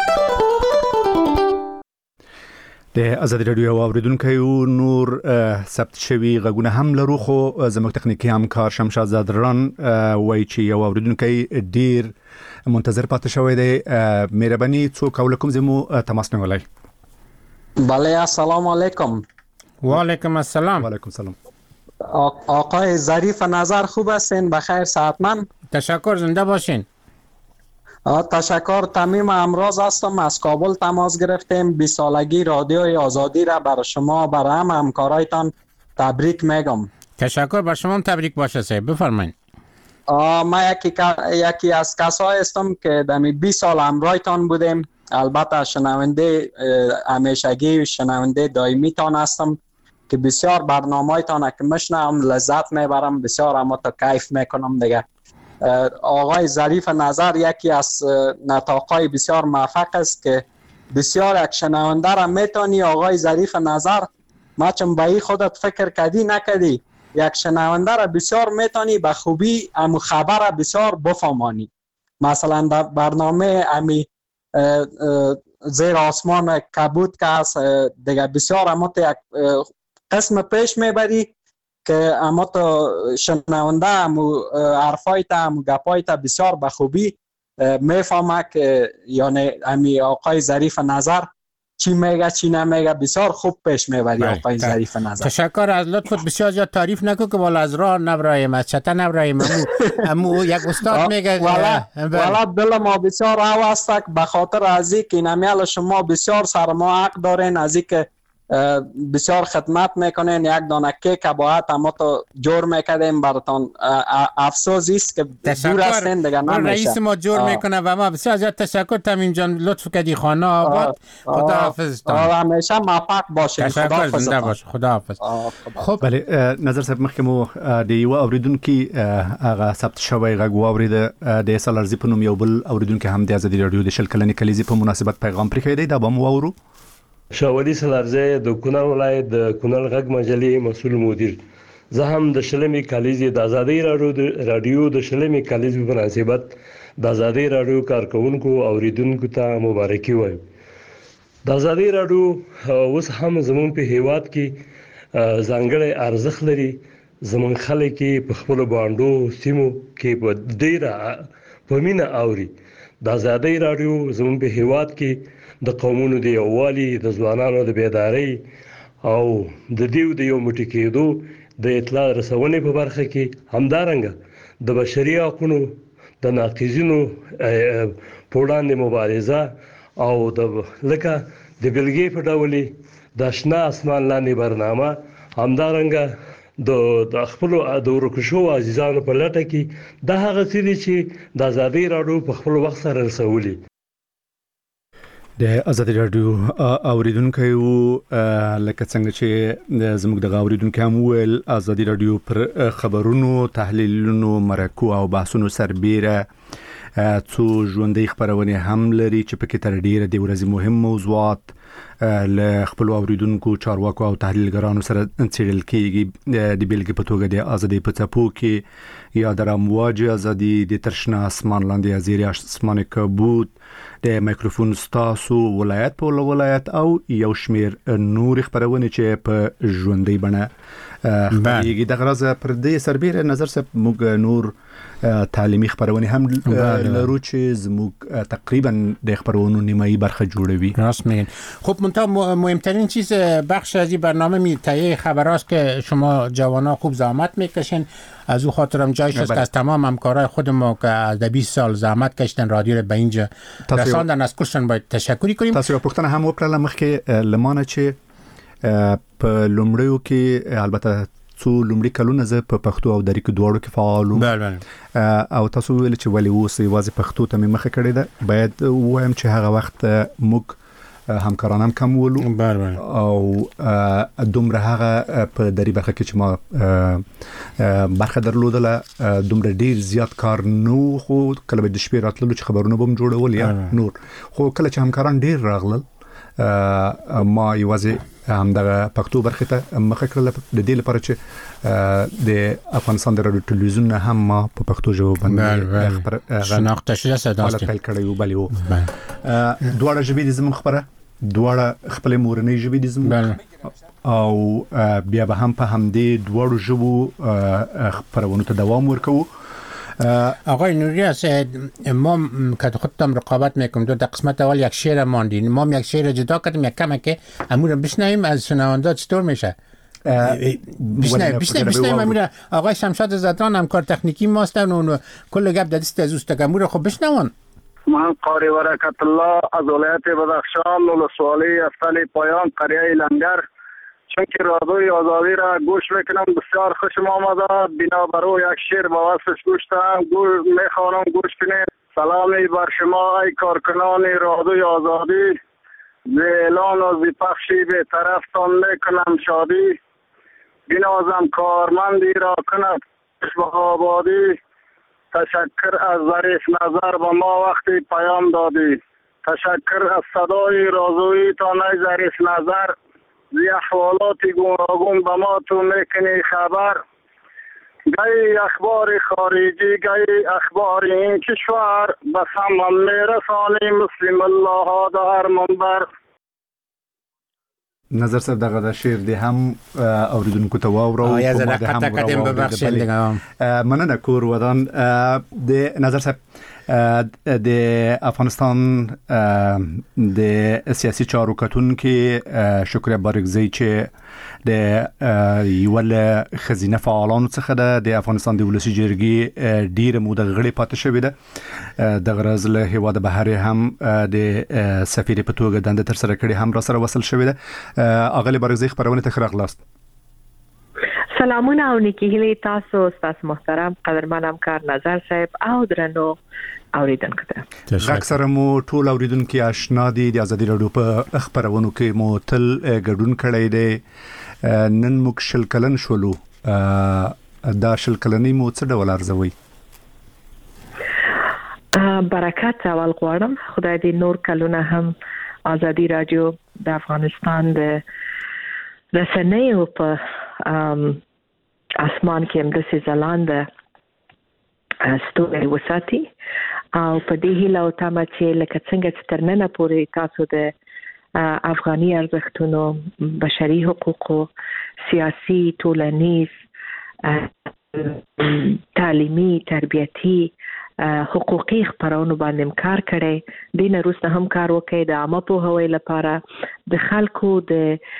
د ازادي راډیو اوریدونکو نور ثبت شوی غږونه هم لرو خو زموږ تخنیکی همکار شمشاد زادران وایي چې یو اوریدونکو ډیر منتظر پاتې شوی دی مهرباني څوک او کوم زمو تماس نیولای بله السلام علیکم و علیکم السلام و علیکم السلام آقای ظریف نظر خوب هستین بخیر صحتمند تشکر زنده باشین تشکر تمیم امراض هستم از کابل تماس گرفتیم بیست سالگی رادیوی آزادی را برای شما برای هم همکارایتان تبریک میگم تشکر بر شما هم تبریک باشه صاحب بفرمایید ما یکی یکی از کسایی هستم که دمی بیست سال همراهتان بودیم البته شنونده همیشگی شنونده دائمی تان هستم که بسیار برنامه‌تان که مشنم لذت میبرم، بسیار اما تا کیف میکنم دیگه. آقای ظریف نظر یکی از نطاقای بسیار موفق است که بسیار یک شنونده را میتونی آقای ظریف نظر ماچم به خودت فکر کردی نکردی یک شنونده را بسیار میتونی به خوبی ام خبر بسیار بفهمانی. مثلا در برنامه امی زیر آسمان کبود که است دیگه بسیار اما یک قسم پیش میبری که اما تو شنونده امو حرفای تا امو گپای تا بسیار به خوبی میفهمه که یعنی امی آقای ظریف نظر چی میگه چی نمیگه، بسیار خوب پیش میبری آقای ظریف نظر. تشکر از لطفت. بسیار زیاد تعریف نکن که والا از راه نبرایم، از چته نبرایم. امو یک استاد میگه والا دل ما بسیار آواستک به خاطر از این که نمیال شما بسیار سرما حق دارین، از این که بسیار خدمت میکنین، یک دانه کیک باید اما تو جور میکردیم براتون. افسوس است که دور هستین دیگه نمیشه. رئیس ما جور میکنه و ما بسیار زیاد تشکر. تمیم جان لطف کردی. خانه آباد. خدا حافظ. همیشه موفق باشین. خدا حافظ. خدا حافظ. خب بله نظر صاحب مخکې مو د یو اوریدونکي هغه ثبت شوی غږ واورید. د سال ارزي په نوم یو بل اوریدونکي هم د ازادي رادیو د شل کلنې کلیزې په مناسبت پیغام پرې کړی دی. دا به مو واورو. شاولی سلارزه د کونړ ولایت د کونړ غږ مجلې مسؤل مدیر. زه هم د شلمې کلیزې د ازادي رادیو د شلمې کلیزې په مناسبت د ازادي رادیو کارکونکو او اوریدونکو ته مبارکي وایم. د ازادي رادیو اوس هم زمون په هیواد کې ځانګړی ارزښت لري. زمون خلک په خپل باندو سیمو کې په ډیره په مینه اوري. د ازادي رادیو زمون په هیواد کې د قومونو د یووالي، د ځوانانو د بیداری او د دیو د یو موټی کېدو د اطلاع رسونې په برخه کې همدارنګه د بشري حقوقو د ناقضینو په وړاندې مبارزه او د لکه د بلګې په ډول د آشنا اسمان لاندې برنامه همدارنګه د د خپل د ورکشو عزیزانو په لټه کې د هغه څه دي چې د ازادي رادیو په خپل وخت سره رسولي. د ازادي رادیو اوریدونکو لکه څنګه چې زموږ د اوریدونکو هم ویل ازادي رادیو پر خبرونو، تحلیلونو، مرکو او بحثونو سربېره څو ژوندۍ خبرونه هم لري چې پکې تر ډیره د ورځې مهم موضوعات له خپل اوریدونکو، چارواکو او تحلیلګرانو سره څېړل کېږي. د بیلګې په توګه د ازادي په څپو کې یا د رامواج ازادي، د ترشنا اسمان لاندې ازيري اسمان کبود، د مایکروفون ستاسو ولایت په ولایت او یو شمیر نور خبرونه چې په ژوندۍ بڼه خبرېږي. د غرض پر دې سربېره نظر صاحب موږ نور تعلیمي خبرونه هم لرو چې زموږ تقریبا د خبرونو نیمایي برخه جوړوي. راست میگین. خب منتها مهمترین چیز بخش از این برنامه می تهیه خبراست که شما جوانا خوب زحمت میکشین. از او خاطرم جایش است که از تمام همکارای خود ما که از بیست سال زحمت کشیدن رادیو رو به اینجا رساندن، از کلشون باید تشکر کنیم. تاسو پوښتنه هم وکړه مخکې لمانه چې په لومړیو کې البته څو لومړي کلونه زه په پښتو او دری کې دواړو کې فعال وم. بله او تاسو ویل چې ولی اوس یوازې پښتو ته مې مخه کړې ده. باید وایم چې هغه وخت موږ همکاران هم کم ولو او دومره هغه په دری برخه کې چې ما برخه درلودله دومره ډیر زیات کار نو، خو کله به د شپې راتللو چې خبرونه به م جوړول یا نور، خو کله چې همکاران ډیر راغلل ما یوازې همدغه پښتو برخه ته مخه کړل د دې لپاره چې د افغانستان د رادیو تلویزیون هم ما په پښتو ژبه باندې خبر شناخته شوه صداست پیل کړی و. بلی و دواړه ژبې د زموږ خبره دواړه خپل مورنۍ ژبې د زموږ او بیا به هم په همدې دواړو ژبو خبرونو ته دوام ورکوو. آقای نوری است، ما که خودتم رقابت میکنم دو تا قسمت اول یک شعر ماندین، ما یک شعر جدا کردیم یک کمه که امور بشنویم از شنونده چطور میشه. بشنویم بشنویم بشنویم امور. آقای شمشاد زدران همکار تکنیکی ما هستن و کل گپ دست از اوست که امور خب بشنوان. من قاری برکت الله از ولایت بدخشان ولسوالی افتل پایان قریه لنگر، چون که رادیوی آزادی را گوش میکنم بسیار خوشم آمده. بنابرای یک شعر با وصفش گوشتم گوش میخوانم گوش کنید. سلامی بر شما ای کارکنان رادیوی آزادی، ز اعلان و ز پخشی به طرفتان میکنم شادی. بنازم کارمندی را کند به آبادی. تشکر از ظریف نظر به ما وقتی پیام دادی. تشکر از صدای رازویی تا نی ظریف نظر. زی احوالات گوناگون به ما تو میکنی خبر. گاهی اخبار خارجی گاهی اخبار این کشور به سمم میرسانی مسلم الله ها در هر منبر. نظر صاحب دغه د شعر دی هم اوریدونکو ته واورو او یا زړه قطه قدم ببخشید دیگه مننه کور ودان د نظر صاحب د افغانستان د سیاسي چارو کتونکو شکر بارګزی چې د یو له خزینه فعالانو څخه د افغانستان د ولسی جرګې ډیره موده غړي پاتې شوې ده. د غرض له هیواد بهر هم د سفیر په توګه دنده تر سره کړي هم را سره وصل شوې ده. اغلی بارګزی خبرونه ته خیر اغلاست. سلامونه او نیکی هیله تاسو تاسو محترم قدرمن همکار نظر صاحب او درنو اوریدونکو ته. اکثر مو ټول اوریدونکو آشنا دي د ازادي راډیو په خبرونو کې مو تل ګډون کړی دی. نن موږ شل کلن شولو. دا شل کلنې مو څه ډول ارزوي؟ برکت اول غواړم خدای دې نور کلونه هم ازادي راډیو د افغانستان د رسنیو په اسمان کې هم د سیزلانده ستوري وساتي او په دې هیله او تمه چې لکه څنګه چې تر ننه پورې تاسو د افغاني ارزښتونو بشري حقوقو سیاسي ټولنیز تعلیمي تربیتی حقوقي خبرونو باندې کار کړي. دین روسته هم کار وکړي د عامه پوهاوي لپاره د خلکو د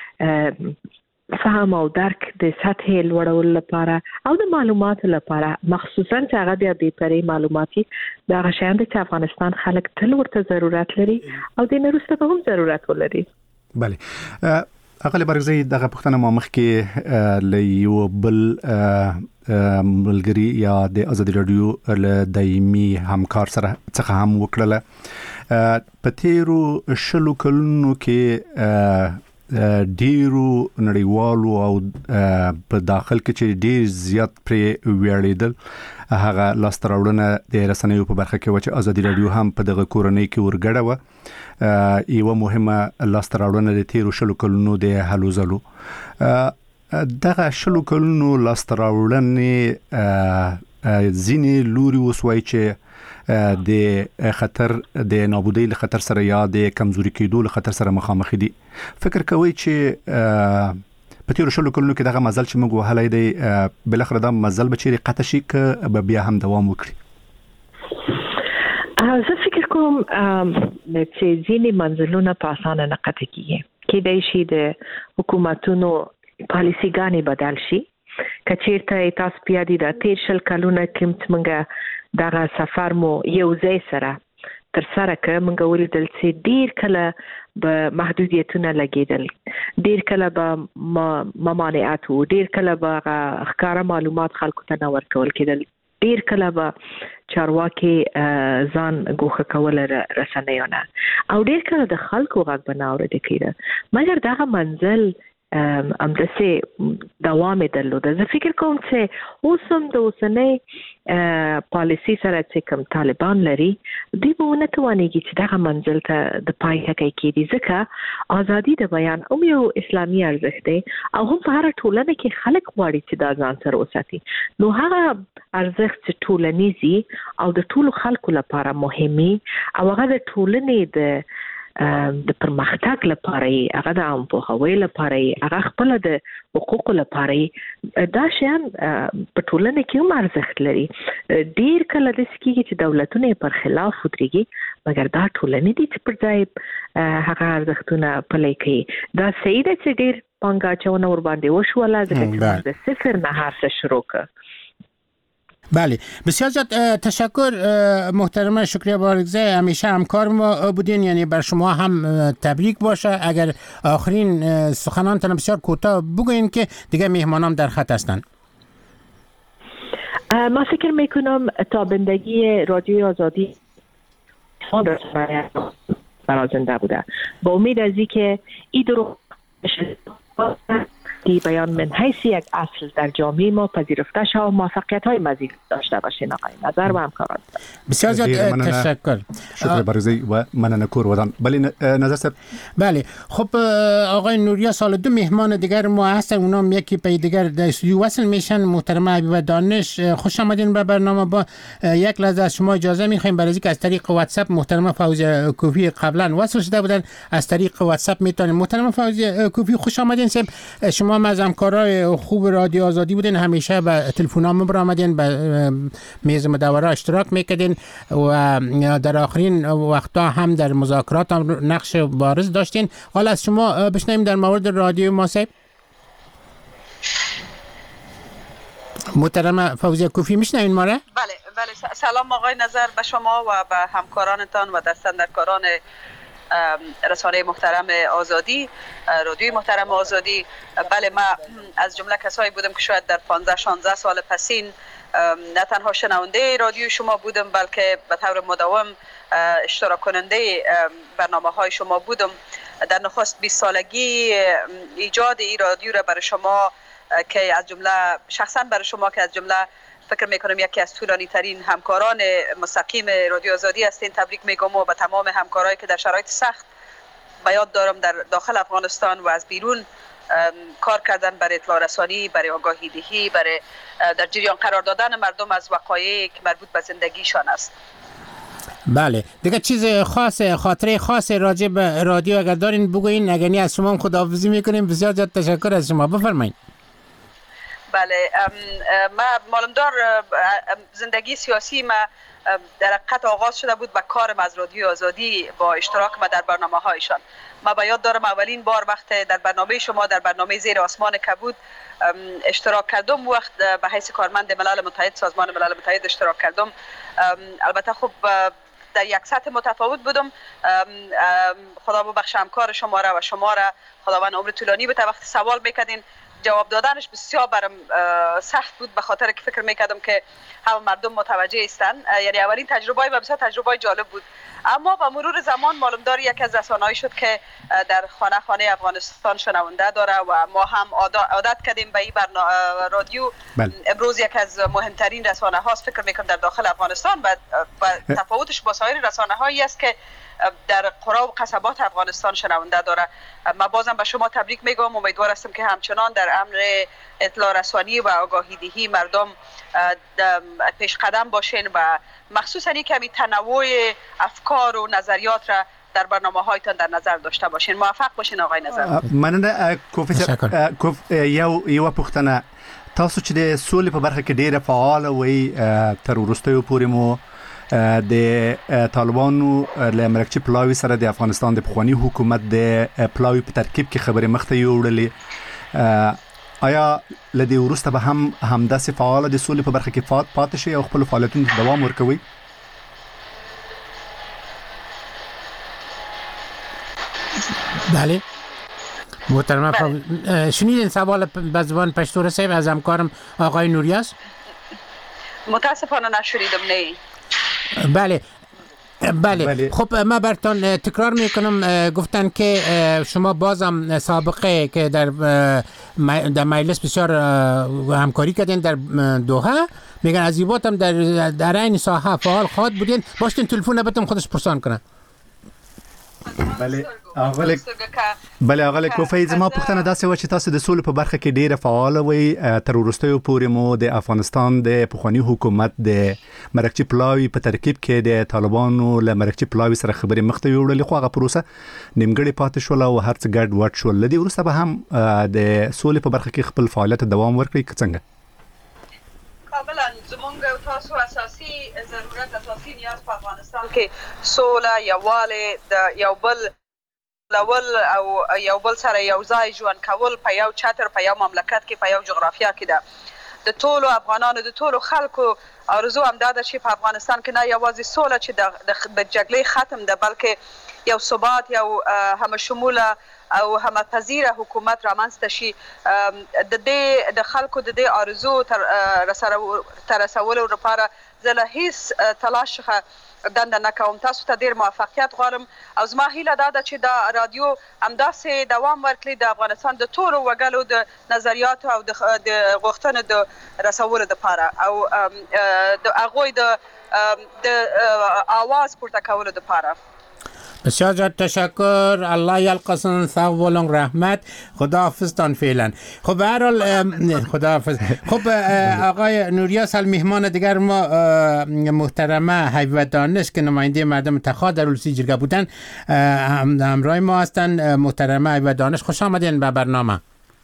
فهم او درک د سطحې لوړول لپاره او د معلوماتو لپاره مخصوصا چې هغه د دې پرې معلوماتي د غشاند چې افغانستان خلک تل ورته ضرورت لري او د نورسته هم ضرورت ولري. بله اغلی بارګزی دغه پښتنه ما مخ کې ل یو بل ملګری یا د ازادي راډیو ل دایمي همکار سره څخه هم وکړله. په تیرو شلو کلونو کې ډیرو نړیوالو او په داخل کې چې ډیر زیات پرې ویاړېدل هغه لاستراوړنه د رسنیو په برخه کې و چې ازادي راډیو هم په دغه کورنۍ کې ورګړه و. یو مهمه لاستراوړنه د تیرو شلو کلونو د هلو ځلو. دغه شلو کلونو لاستراوړنې ځینې لوري وسوي چې د خطر د نابودۍ له خطر سره یا د کمزوري کېدو له خطر سره مخامخ دي. فکر کوي چې په تیرو شلو کلونو کې دغه مزل چې موږ وهلای دی بل اخر دا مزل به چیرې قطع شي که به بیا هم دوام وکړي؟ زه فکر کوم چې ځینې منزلونه په اسانه نه قطع کیږي. کېدای شي د حکومتونو پالیسیګانې بدل شي. که چیرته تاسو پیادي د تیر شل کلونه کې موږ دغه سفر مو یو ځای سره تر سره کړ، موږ ولیدل چې ډیر کله به محدودیتونه لګیدل، ډیر کله به ممانعات وو، ډیر کله به ښکاره معلومات خلکو ته نه ورکول کېدل، ډیر کله به چارواکي ځان ګوښه کول رسنیو نه، او ډیر کله د خلکو غږ به نه اورېدل کېده. مګر دغه منزل همداسې دوام یې درلوده. زه فکر کوم چې اوس هم د اوسنۍ پالیسي سره چې کوم طالبان لري دوی به ونه توانېږي چې دغه منزل ته د پای ټکی کېږدي، ځکه ازادي د بیان هم یو اسلامي ارزښت دی او هم په هره ټولنه کې خلک غواړي چې دا ځان سره وساتي. نو هغه ارزښت چې ټولنیزي او د ټولو خلکو لپاره مهمي او هغه د ټولنې د د پرمختګ لپاره هغه د عام پوهاوي لپاره هغه خپل د حقوقو لپاره دا شیان په ټولنه کې هم ارزښت لري. ډیر کله د سکیږي چې دولتونه پر خلاف ودرېږي، مګر دا ټولنه دي چې پر ځای هغه ارزښتونه پلي کوي. دا صحیح ده چې ډیر پانګه اچونه ور باندې وشوله، ځکه چې د صفر نه هر څه شروع کړ. بله، بسیار زیاد تشکر محترم شکریه بارگزی، همیشه همکار ما بودین، یعنی بر شما هم تبریک باشه. اگر آخرین سخنانتان بسیار کوتاه بگوین که دیگه مهمانام در خط هستن. ما فکر میکنم تابندگی رادیوی آزادی برای زنده بوده. با امید از اینکه این درو دی بیان من حیث یک اصل در جامعه ما پذیرفته شود و موفقیت های مزید داشته باشین. آقای نظر و همکاران بسیار زیاد تشکر. شکر برزی و مننه کور ودان. بله نظر صاحب. بله خب آقای نوریا سال دو مهمان دیگر ما هستن، اونام یکی پی دیگر در استودیو وصل میشن. محترمه حبیبه دانش خوش آمدین به برنامه. با یک لحظه از شما اجازه میخوایم برای اینکه از طریق واتساپ محترمه فوزیه کوفی قبلا وصل شده بودن، از طریق واتساپ میتونیم. محترمه فوزیه کوفی خوش آمدین. صاحب شما از همکارای خوب رادیو آزادی بودین، همیشه به تلفن‌ها برآمدین، به میز مداوره اشتراک میکردین و در آخرین وقتا هم در مذاکرات هم نقش بارز داشتین. حالا از شما بشنویم در مورد رادیو ما. صاحب محترمه فوزیه کوفی میشنوین ما را؟ بله بله. سلام آقای نظر به شما و به همکارانتان و دستاندرکاران رسانه محترم آزادی، رادیوی محترم آزادی. بله ما از جمله کسایی بودم که شاید در پانزده شانزده سال پسین نه تنها شنونده رادیو شما بودم بلکه به طور مداوم اشتراک کننده برنامه های شما بودم. در نخست بیست سالگی ایجاد این رادیو را برای شما که از جمله شخصا برای شما که از جمله فکر میکنم یکی از طولانی ترین همکاران مستقیم رادیو آزادی هستین تبریک میگم و به تمام همکارایی که در شرایط سخت به یاد دارم در داخل افغانستان و از بیرون کار کردن برای اطلاع رسانی، برای آگاهی دهی، برای در جریان قرار دادن مردم از وقایعی که مربوط به زندگیشان است. بله دیگه چیز خاص خاطره خاص راجع به رادیو اگر دارین بگوین، اگر نه از شما خداحافظی میکنیم. بسیار زیاد تشکر از شما، بفرمایید. بله ما معلومدار زندگی سیاسی ما در حقیقت آغاز شده بود با کارم از رادیو آزادی با اشتراک ما در برنامه هایشان. ما به یاد دارم اولین بار وقت در برنامه شما در برنامه زیر آسمان کبود اشتراک کردم، وقت به حیث کارمند ملل متحد سازمان ملل متحد اشتراک کردم. البته خب در یک سطح متفاوت بودم. خدا ببخشه همکار شما را و شما را خداوند عمر طولانی بده. وقت سوال میکردین جواب دادنش بسیار برام سخت بود، به خاطر که فکر میکردم که همه مردم متوجه هستن. یعنی اولین تجربه و بسیار تجربه جالب بود. اما با مرور زمان معلوم دار یک از رسانه‌ای شد که در خانه خانه افغانستان شنونده داره و ما هم عادت کردیم به این برنامه رادیو. بل. امروز یک از مهمترین رسانه هاست فکر میکنم در داخل افغانستان و تفاوتش با سایر رسانه هایی است که در قرا و قصبات افغانستان شنونده داره. ما بازم به شما تبریک میگم. امیدوار هستم که همچنان در امر اطلاع رسانی و آگاهی دهی مردم پیش قدم باشین و مخصوصا این کمی تنوع افکار و نظریات را در برنامه هایتان در نظر داشته باشین. موفق باشین آقای نظر. مننه کوفی کوف یو یو پختنه تاسو چې د سولې په برخه کې ډیره فعال وي تر وروستیو پورې مو د طالبانو له مرکچی پلاوی سره د افغانستان د پخوانی حکومت د پلاوی په ترکیب کې خبرې مخته یوړلې. آیا لدی ورسته به هم همداسې فعال د سولې په برخه کې فعال پاتې شي او خپل فعالیتونو ته دوام ورکوي؟ بله محترمه شنیدین سوال به زبان پشتو صاحب از همکارم آقای نوریاس؟ متاسفانه نشنیدم. نه بله بله, بله. خب ما براتون تکرار میکنم. گفتن که شما بازم سابقه که در در مجلس بسیار همکاری کردین در دوحه، میگن از ایبات هم در در این ساحه فعال خواهد بودین. باشتین تلفن بهتون خودش پرسان کنن. بله اول بله اول کوفی زما پښتنه داسې و چې تاسو د سولې په برخه کې ډیره فعال وي. تر وروستیو پورې مو د افغانستان د پخوانی حکومت د مرکچی پلاوی په ترکیب کې د طالبانو له مرکچی پلاوی سره خبرې مخته وړلې، خو هغه پروسه نیمګړې پاتې شول او هر څه ګډ وډ شول. لدی وروسته به هم د سولې په برخه کې خپل فعالیت دوام ورکړي که څنګه؟ کاملا زمونږ او تاسو اساسي ضرورت اساسي نیاز په افغانستان کې سوله، یووالی، د یو بل لول او یو بل سره یو ځای ژوند کول په یو چتر په یو مملکت کې په یو جغرافیا کې ده. د ټولو افغانانو د ټولو خلکو آرزو هم دا ده چې په افغانستان کې نه یوازې سوله چې د جګړې ختم ده بلکې یو ثبات، یو همه شموله او همه پذیره حکومت رامنځته شي. د دې د خلکو د دې آرزو تر رسولو لپاره زه له هیڅ تلاش څخه دنده نکوم. تاسو ته ډیر موفقیت غواړم او زما هیله دا ده چې دا رادیو همداسې دوام ورکړي د افغانستان د ټولو وګړو د نظریاتو او د غوښتنو د رسولو لپاره او د هغوی د د آواز پورته کولو لپاره. بسیار زیاد تشکر. الله یلقسن ثواب و لنگ رحمت. خداحافظ تان فعلا. خب به هر حال خداحافظ. خب آقای نوریاس مهمان دیگر ما محترمه حبیبه دانش که نماینده مردم تخار در اولسی جرگه بودن همراه ما هستن. محترمه حبیبه دانش خوش آمدین به برنامه.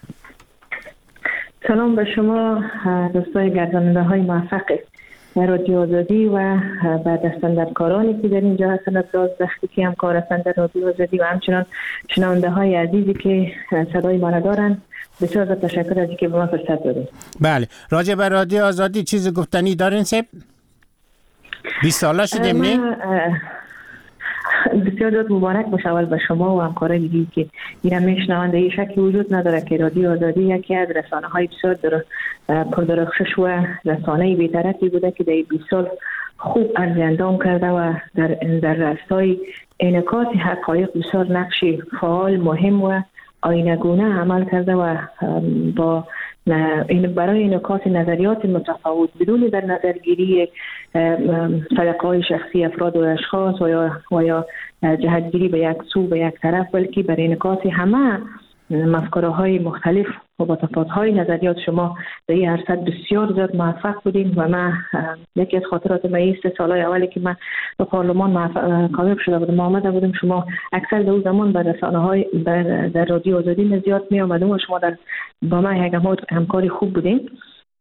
سلام به شما دوستای گرداننده های موفق رادیو آزادی و بعد دستندرکارانی که در اینجا هستند، از وقتی که همکار هستند در رادیو آزادی و همچنان شنونده های عزیزی که صدای ما را دارند. بسیار زیاد تشکر از اینکه به ما فرصت دادید. بله، راجع به رادیو آزادی چیز گفتنی دارین سب؟ بیست ساله شدیم نه؟ بسیار زیاد مبارک باشه اول به شما و همکارای دیگه که اینا میشنوند. این شکی وجود نداره که رادیو آزادی یکی از رسانه های بسیار در پردرخشش و رسانه بی‌طرفی بوده که در بیست سال خوب انجام کرده و در در راستای انعکاس حقایق بسیار نقشی فعال مهم و آینه‌گونه عمل کرده و با این برای انعکاس نظریات متفاوت بدون در نظرگیری سلیقه‌های شخصی افراد و اشخاص و یا و یا جهتگیری به یک سو به یک طرف، بلکه برای انعکاس همه مفکوره‌های مختلف و با تفاوت‌های نظریات شما در این عرصه بسیار زیاد موفق بودین و من یکی از خاطرات من این سه سال‌های اولی که من به پارلمان کامیاب شده بودم آمده بودم، شما اکثر در اون زمان به رسانه‌های در رادیو آزادی زیاد می آمدم و شما در با من یک همکاری خوب بودین.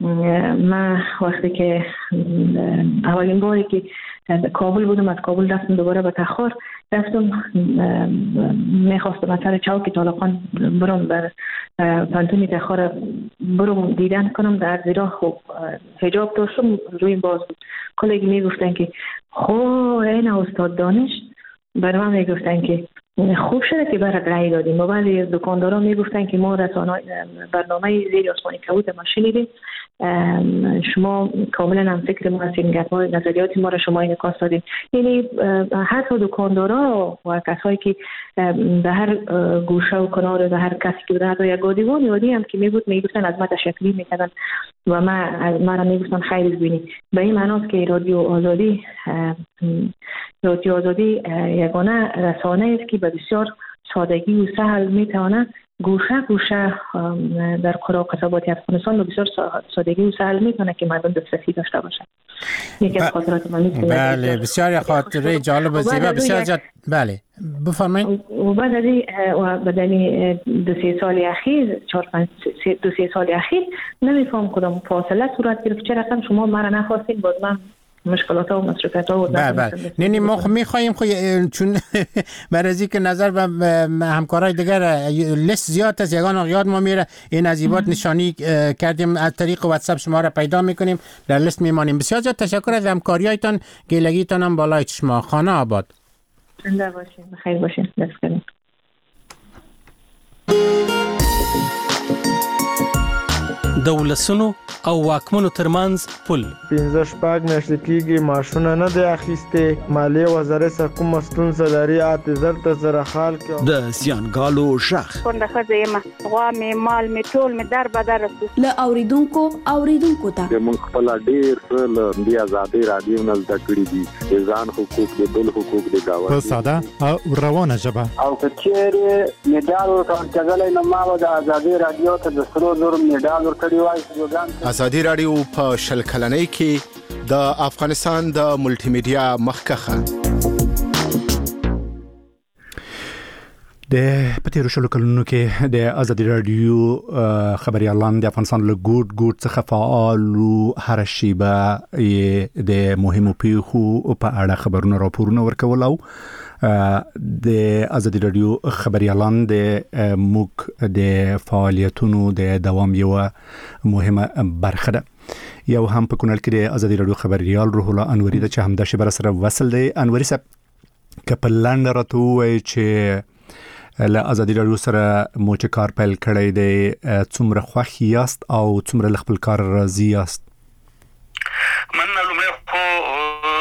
من وقتی که اولین باری که کابل بودم از کابل رفتم دوباره به تخار رفتم میخواستم از سر چوک طالقان برم بر پانتونی تخار برم دیدن کنم، در زیرا خب حجاب داشتم روی باز بود. کلیگی میگفتن که خب این استاد دانش برای من میگفتن که خوب شده که برات رأی دادیم و بعضی دکاندارا میگفتن که ما رسانه برنامه زیر آسمانی کبوت ما شنیدیم، شما کاملا هم فکر ما هستین، نظریات ما را شما انعکاس دادین. یعنی حتی دکاندارا و کسایی که در هر گوشه و کنار در هر کسی که بودن، حتی یک گادیوان یادی هم که میگفت میگفتن از ما تشکری میکردن و ما از ما را میگفتن خیر ببینید. به این معناست که رادیو آزادی رادیو آزادی یگانه رسانه است که به بسیار سادگی و سهل میتونه گوشه گوشه در قرى و قصبات افغانستان بسیار سادگی و سهل میتونه که مردم دسترسی داشته باشه. یکی از خاطرات من نیست. بله، بسیار خاطره جالب و زیبا. بسیار جالب. بله بفرمایید. و بعد از و بعد دو سه سال اخیر چهار پنج دو سه سال اخیر نمیفهم کدام فاصله صورت گرفت. چرا رقم شما مرا نخواستین؟ باز من مشکلات ها و مصرفات ها و بله بله نه نه ما میخوایم خو چون برای از اینکه نظر به همکارای دیگر لیست زیاد است، یگان یاد ما میره این عزیبات نشانی کردیم از طریق واتساپ شما را پیدا میکنیم در لیست میمانیم. بسیار زیاد تشکر از همکاریاتون، گیلگیتون هم بالای چشما. خانه آباد. زنده باشین، بخیر باشین. دست کنید. دولسونو او واکمنو ترمنځ پل پنځه شپږ میاشتې کېږي معاشونه نه دی اخیستې. مالیې وزارت څخه کومه ستونزه لري اته زر ته زره خال کې د زیانګالو شخ کونډه ښځه یم، غوا مې مال مې ټول مې در بدر رسو له اوریدونکو اوریدونکو ته موږ خپل ډېر څه له دې ازادي رادیو نه زده کړي دي، د ځان حقوق د بل حقوق د گاونډي په ساده او روانه ژبه. او که چیرې میډال ورکړل نو ما د ازادي رادیو ته د سرو زر میډال ورکړی وای. ازادي رادیو په شل کلنۍ کې د افغانستان د ملټي میډیا مخکخه د پتیرو شلو کلونو کې د ازادي رادیو خبريالان د افغانستان له ګوټ ګوټ څخه فعال او هر شیبه د مهمو پیښو په اړه خبرونه راپورونه ورکول او د ازادي رادیو خبريالان د موک د فعالیتونو د دوام یو مهمه برخه ده. یو هم په کونل کې د ازادي رادیو خبريال روح الله انوري د چې هم د شبر سره وصل دی. انوري صاحب کپلان راته وای چې له ازادي رادیو سره مو چې کار پیل کړی دی، څومره خوښ یاست او څومره خپل کار راضي یاست؟ من لومړی خو نوري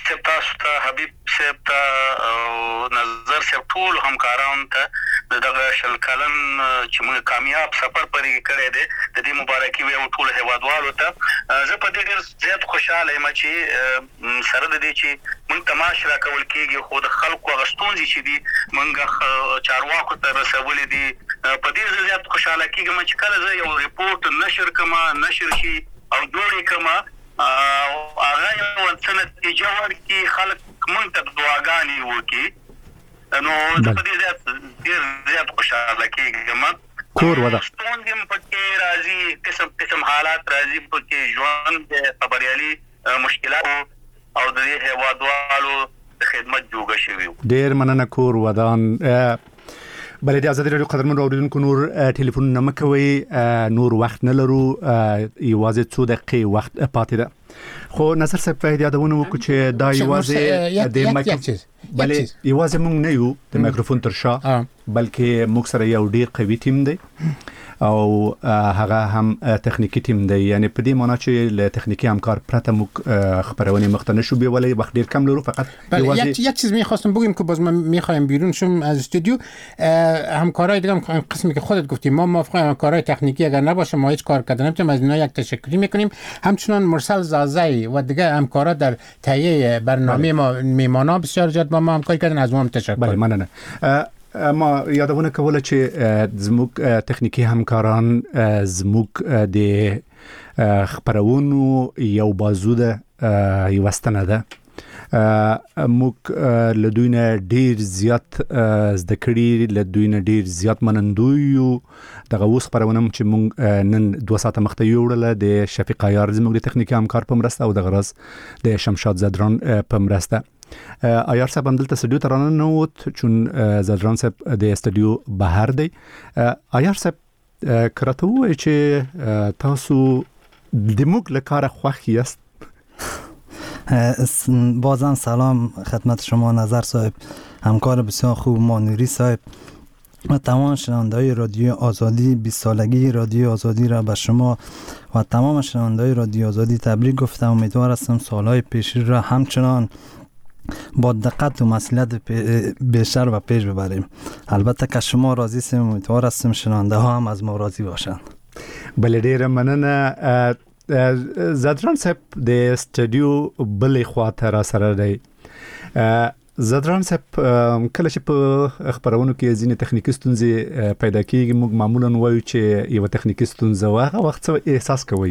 صاحب تاسو ته حبیب صاحب ته او نظر صاحب ټول همکارانو ته دغه شل کلن چې موږ کامیاب سفر پرې کړی دی د دې مبارکي وي ټول هیوادوالو ته. زه په دې ډېر زیات خوشاله یم چې سره د دې چې موږ تماش راکول کېږي خو د خلکو هغه ستونزې چې دي موږ چارواکو ته رسولې دي په دې زه زیات خوشاله کېږم چې کله زه یو ریپورټ نشر کړم نشر شي او جوړ یې کړم او هغه یو څه نتیجه ورکړي خلک موږ ته دعاګانې وکړي نو زه په دې زیات ډېر زیات خوشاله کېږم. کور ودا ستونزې پکې راځي قسم قسم حالات راځي پکې ژوند د خبريالي مشکلات او د هیوادوالو د خدمت جوړه شوی. ډېر مننه کور ودان. بلې د ازادي راډیو قدرمن اوریدونکو نور ټلیفون نه مکوي نور وخت نه لرو یوازې څو دقیقې وخت پاتې ده خو نظر صاحب په یادونه وکړو چې دا یوازې د مایکروفون بلې یوازې موږ نه یو د مایکروفون تر شا بلکې موږ سره یو ډیر قوي ټیم دی او هغه هم تخنیکی ټیم دی یعنی په دې معنی چې له تخنیکی همکار پرته موږ خبرونه مختنه شو به ولی وقت دیر کم لرو فقط یک یک چیز می‌خواستم بگیم که باز ما می‌خوایم بیرون شم از استودیو همکارای دیگه هم قسمی که خودت گفتی ما موافق همکارای تکنیکی اگر نباشه ما هیچ کار کردن نمی‌تونیم از اینا یک تشکری می‌کنیم همچنان مرسل زازی و دیگه همکارا در تهیه برنامه ما میمانا بسیار زیاد با ما همکاری کردن از ما هم تشکر. بله ممنون. ما یادونه کوله چې زموږ تخنیکی همکاران زموږ د خبرونو یو بازو ده یو ستنه ده موږ له دوی نه ډیر زیات زده کړي له دوی نه ډیر زیات منندوی یو دغه اوس خبرونه چې موږ نن دوه ساعته مخته یوړل د شفیق عیار زموږ د تخنیکی همکار په مرسته او د غرض د شمشاد زدران په مرسته. عیار صاحب هم دلته استودیو ته رانه نوت چون زدران صاحب د استودیو بهر دی. عیار صاحب کراتو وای چې تاسو د موږ له کار خوښ یاست. بازم سلام خدمت شما نظر صاحب همکار بسیار خوب ما نوری صاحب و تمام شنونده‌های رادیو آزادی بیست سالگی رادیو آزادی را به شما و تمام شنونده‌های رادیو آزادی تبریک گفتم. امیدوار هستم سالهای پیشی را همچنان با دقت و مسئولیت بیشتر و پیش ببریم. البته که شما راضی هستیم امیدوار هستیم شنونده ها هم از ما راضی باشند. بله ډیر مننه. زدران صاحب د استودیو بلې خواته را سره دی. زدران صاحب کله چې په خبرونو کې ځینې تخنیکی ستونزې پیدا کیږي موږ معمولا وایو چې یو تخنیکی ستونزه واغه وخت څه احساس کوي.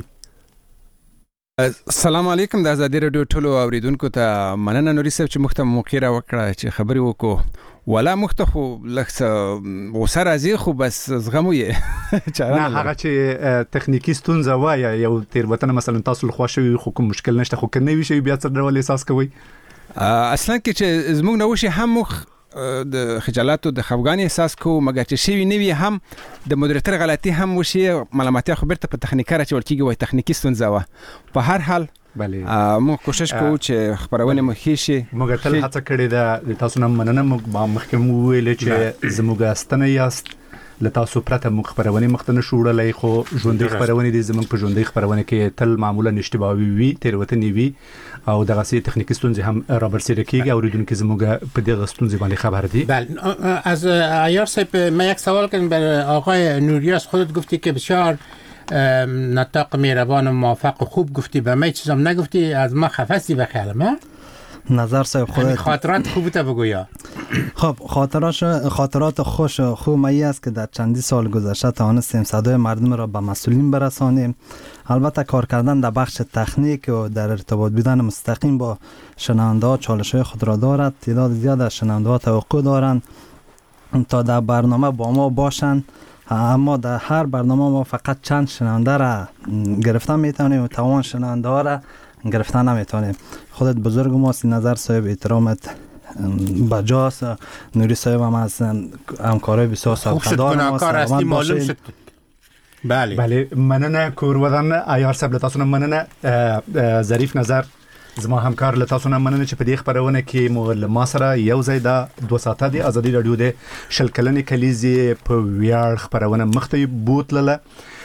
السلام علیکم د ازادي رادیو ټولو اوریدونکو ته مننه نوري صاحب چې مخته موقع را وکړه چې خبري وکړو ولا مخته خو لکه غوسه راځي خو بس زغمو یې نه هغه چې تخنیکی ستونزه وایي یو تیروتنه مثلا تاسو له خوښوي خو کوم مشکل نشته خو کنه وی شي بیا څه ډول احساس کوي. اصلا کې چې زموږ نو شي هم مخ د خجالت او د خفګان احساس کو مګر چې شي نه وي هم د مدیریتر غلطي هم وشي معلوماتي خبرته په تخنیکي راچول کیږي وای تخنیکی ستونزه و په هر حال بله موږ کوشش کوو چې خبرونه مو هیڅ موږ تل هڅه کړې ده تاسو نه مننه موږ مخکې ویل چې زموږ استنه یاست لتاسو پرته موږ خبرونه مختنه شوړلای خو ژوندۍ خبرونه دي زموږ په ژوندۍ خبرونه کې تل معمولا اشتباهي وي تیروتنې وي او دغه سي تخنیکی ستونزې هم رابرسېره کیږي او اوریدونکو زموږ په دغه ستونزې باندې خبر دي. بله از عیار صاحب ما یک سوال کنم برای آقای نوریاس خودت گفتی که بسیار نطاق مهربان و موفق و خوب گفتی به من چیزام نگفتی از ما خفستی به خیالم نظر صاحب خودت خاطرات خوبت بگویا. خب خاطرات خاطرات خوش خوب مایی است که در چندی سال گذشته توانستیم صدای مردم را به مسئولین برسانیم. البته کار کردن در بخش تکنیک و در ارتباط بودن مستقیم با شنونده ها چالش های خود را دارد. تعداد زیاد از شنونده ها توقع دارند تا در برنامه با ما باشند اما در هر برنامه ما فقط چند شنونده را گرفتن میتونیم و تمام شنونده ها را گرفتن نمیتونیم. خودت بزرگ ماست نظر صاحب احترامت بجاست نوری صاحب هم از همکارای بسیار سابقه‌دار ماست. بله بله مننه کور ودان عیار صاحب تاسو نه مننه ظریف نظر زما همکار له تاسو نه مننه چې په دې خبرونه کې مو ما سره یو ځای دا دوه ساعته دی ازادي رادیو د شل کلنې کلیزې په ویاړ خبرونه مخته بوتله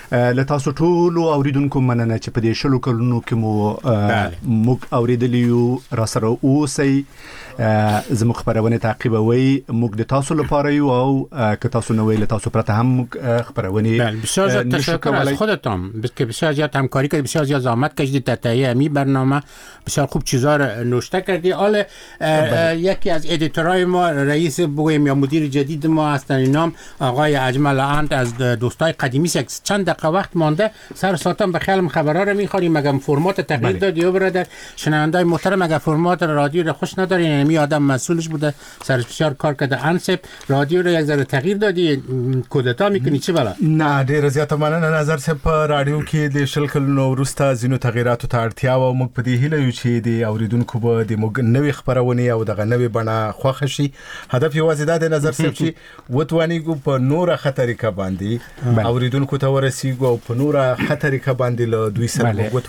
له تاسو ټول اوریدونکو مننه چې په دې شلو کلونو کې مو موږ اوریدلی یو را سره اوسئ زموږ خبرونه تعقیبوي موږ د تاسو لپاره یو او که تاسو نو ویل تاسو پرته هم خبرونه بسیار زیاد تشکر از خودتان که بسیار زیاد همکاری کردید بسیار زیاد زحمت کشیدید در تهیه امی برنامه بسیار خوب چیزا رو نوشته کردید. حالا یکی از ادیتورای ما رئیس بگویم یا مدیر جدید ما هستن نام آقای اجمل اند از دوستای قدیمی است. چند دقیقه وقت مانده سر ساعتم به خیال خبرها رو می‌خوریم مگه فرمات تغییر دادی و برادر شنوندای محترم مگه فرمات رادیو رو خوش ندارین یعنی آدم مسئولش بوده سرش بسیار کار کرده انسپ رادیو رو یک ذره تغییر دادی کودتا میکنی چی بلا نه ډیر زیاته مننه نظر سپ رادیو کې د شل کلونو وروسته زینو تغیراتو ته اړتیا او موږ په دې هیله یو چې د اوریدونکو به د موږ نوې خبرونه او دغه نوې بڼه خوښ شي. هدف یوازې دا د نظر سپ چې وتوانیږو په نوره خطرې کا باندې اوریدونکو ته ورسیږو او په نوره خطرې کا باندې له دوی سره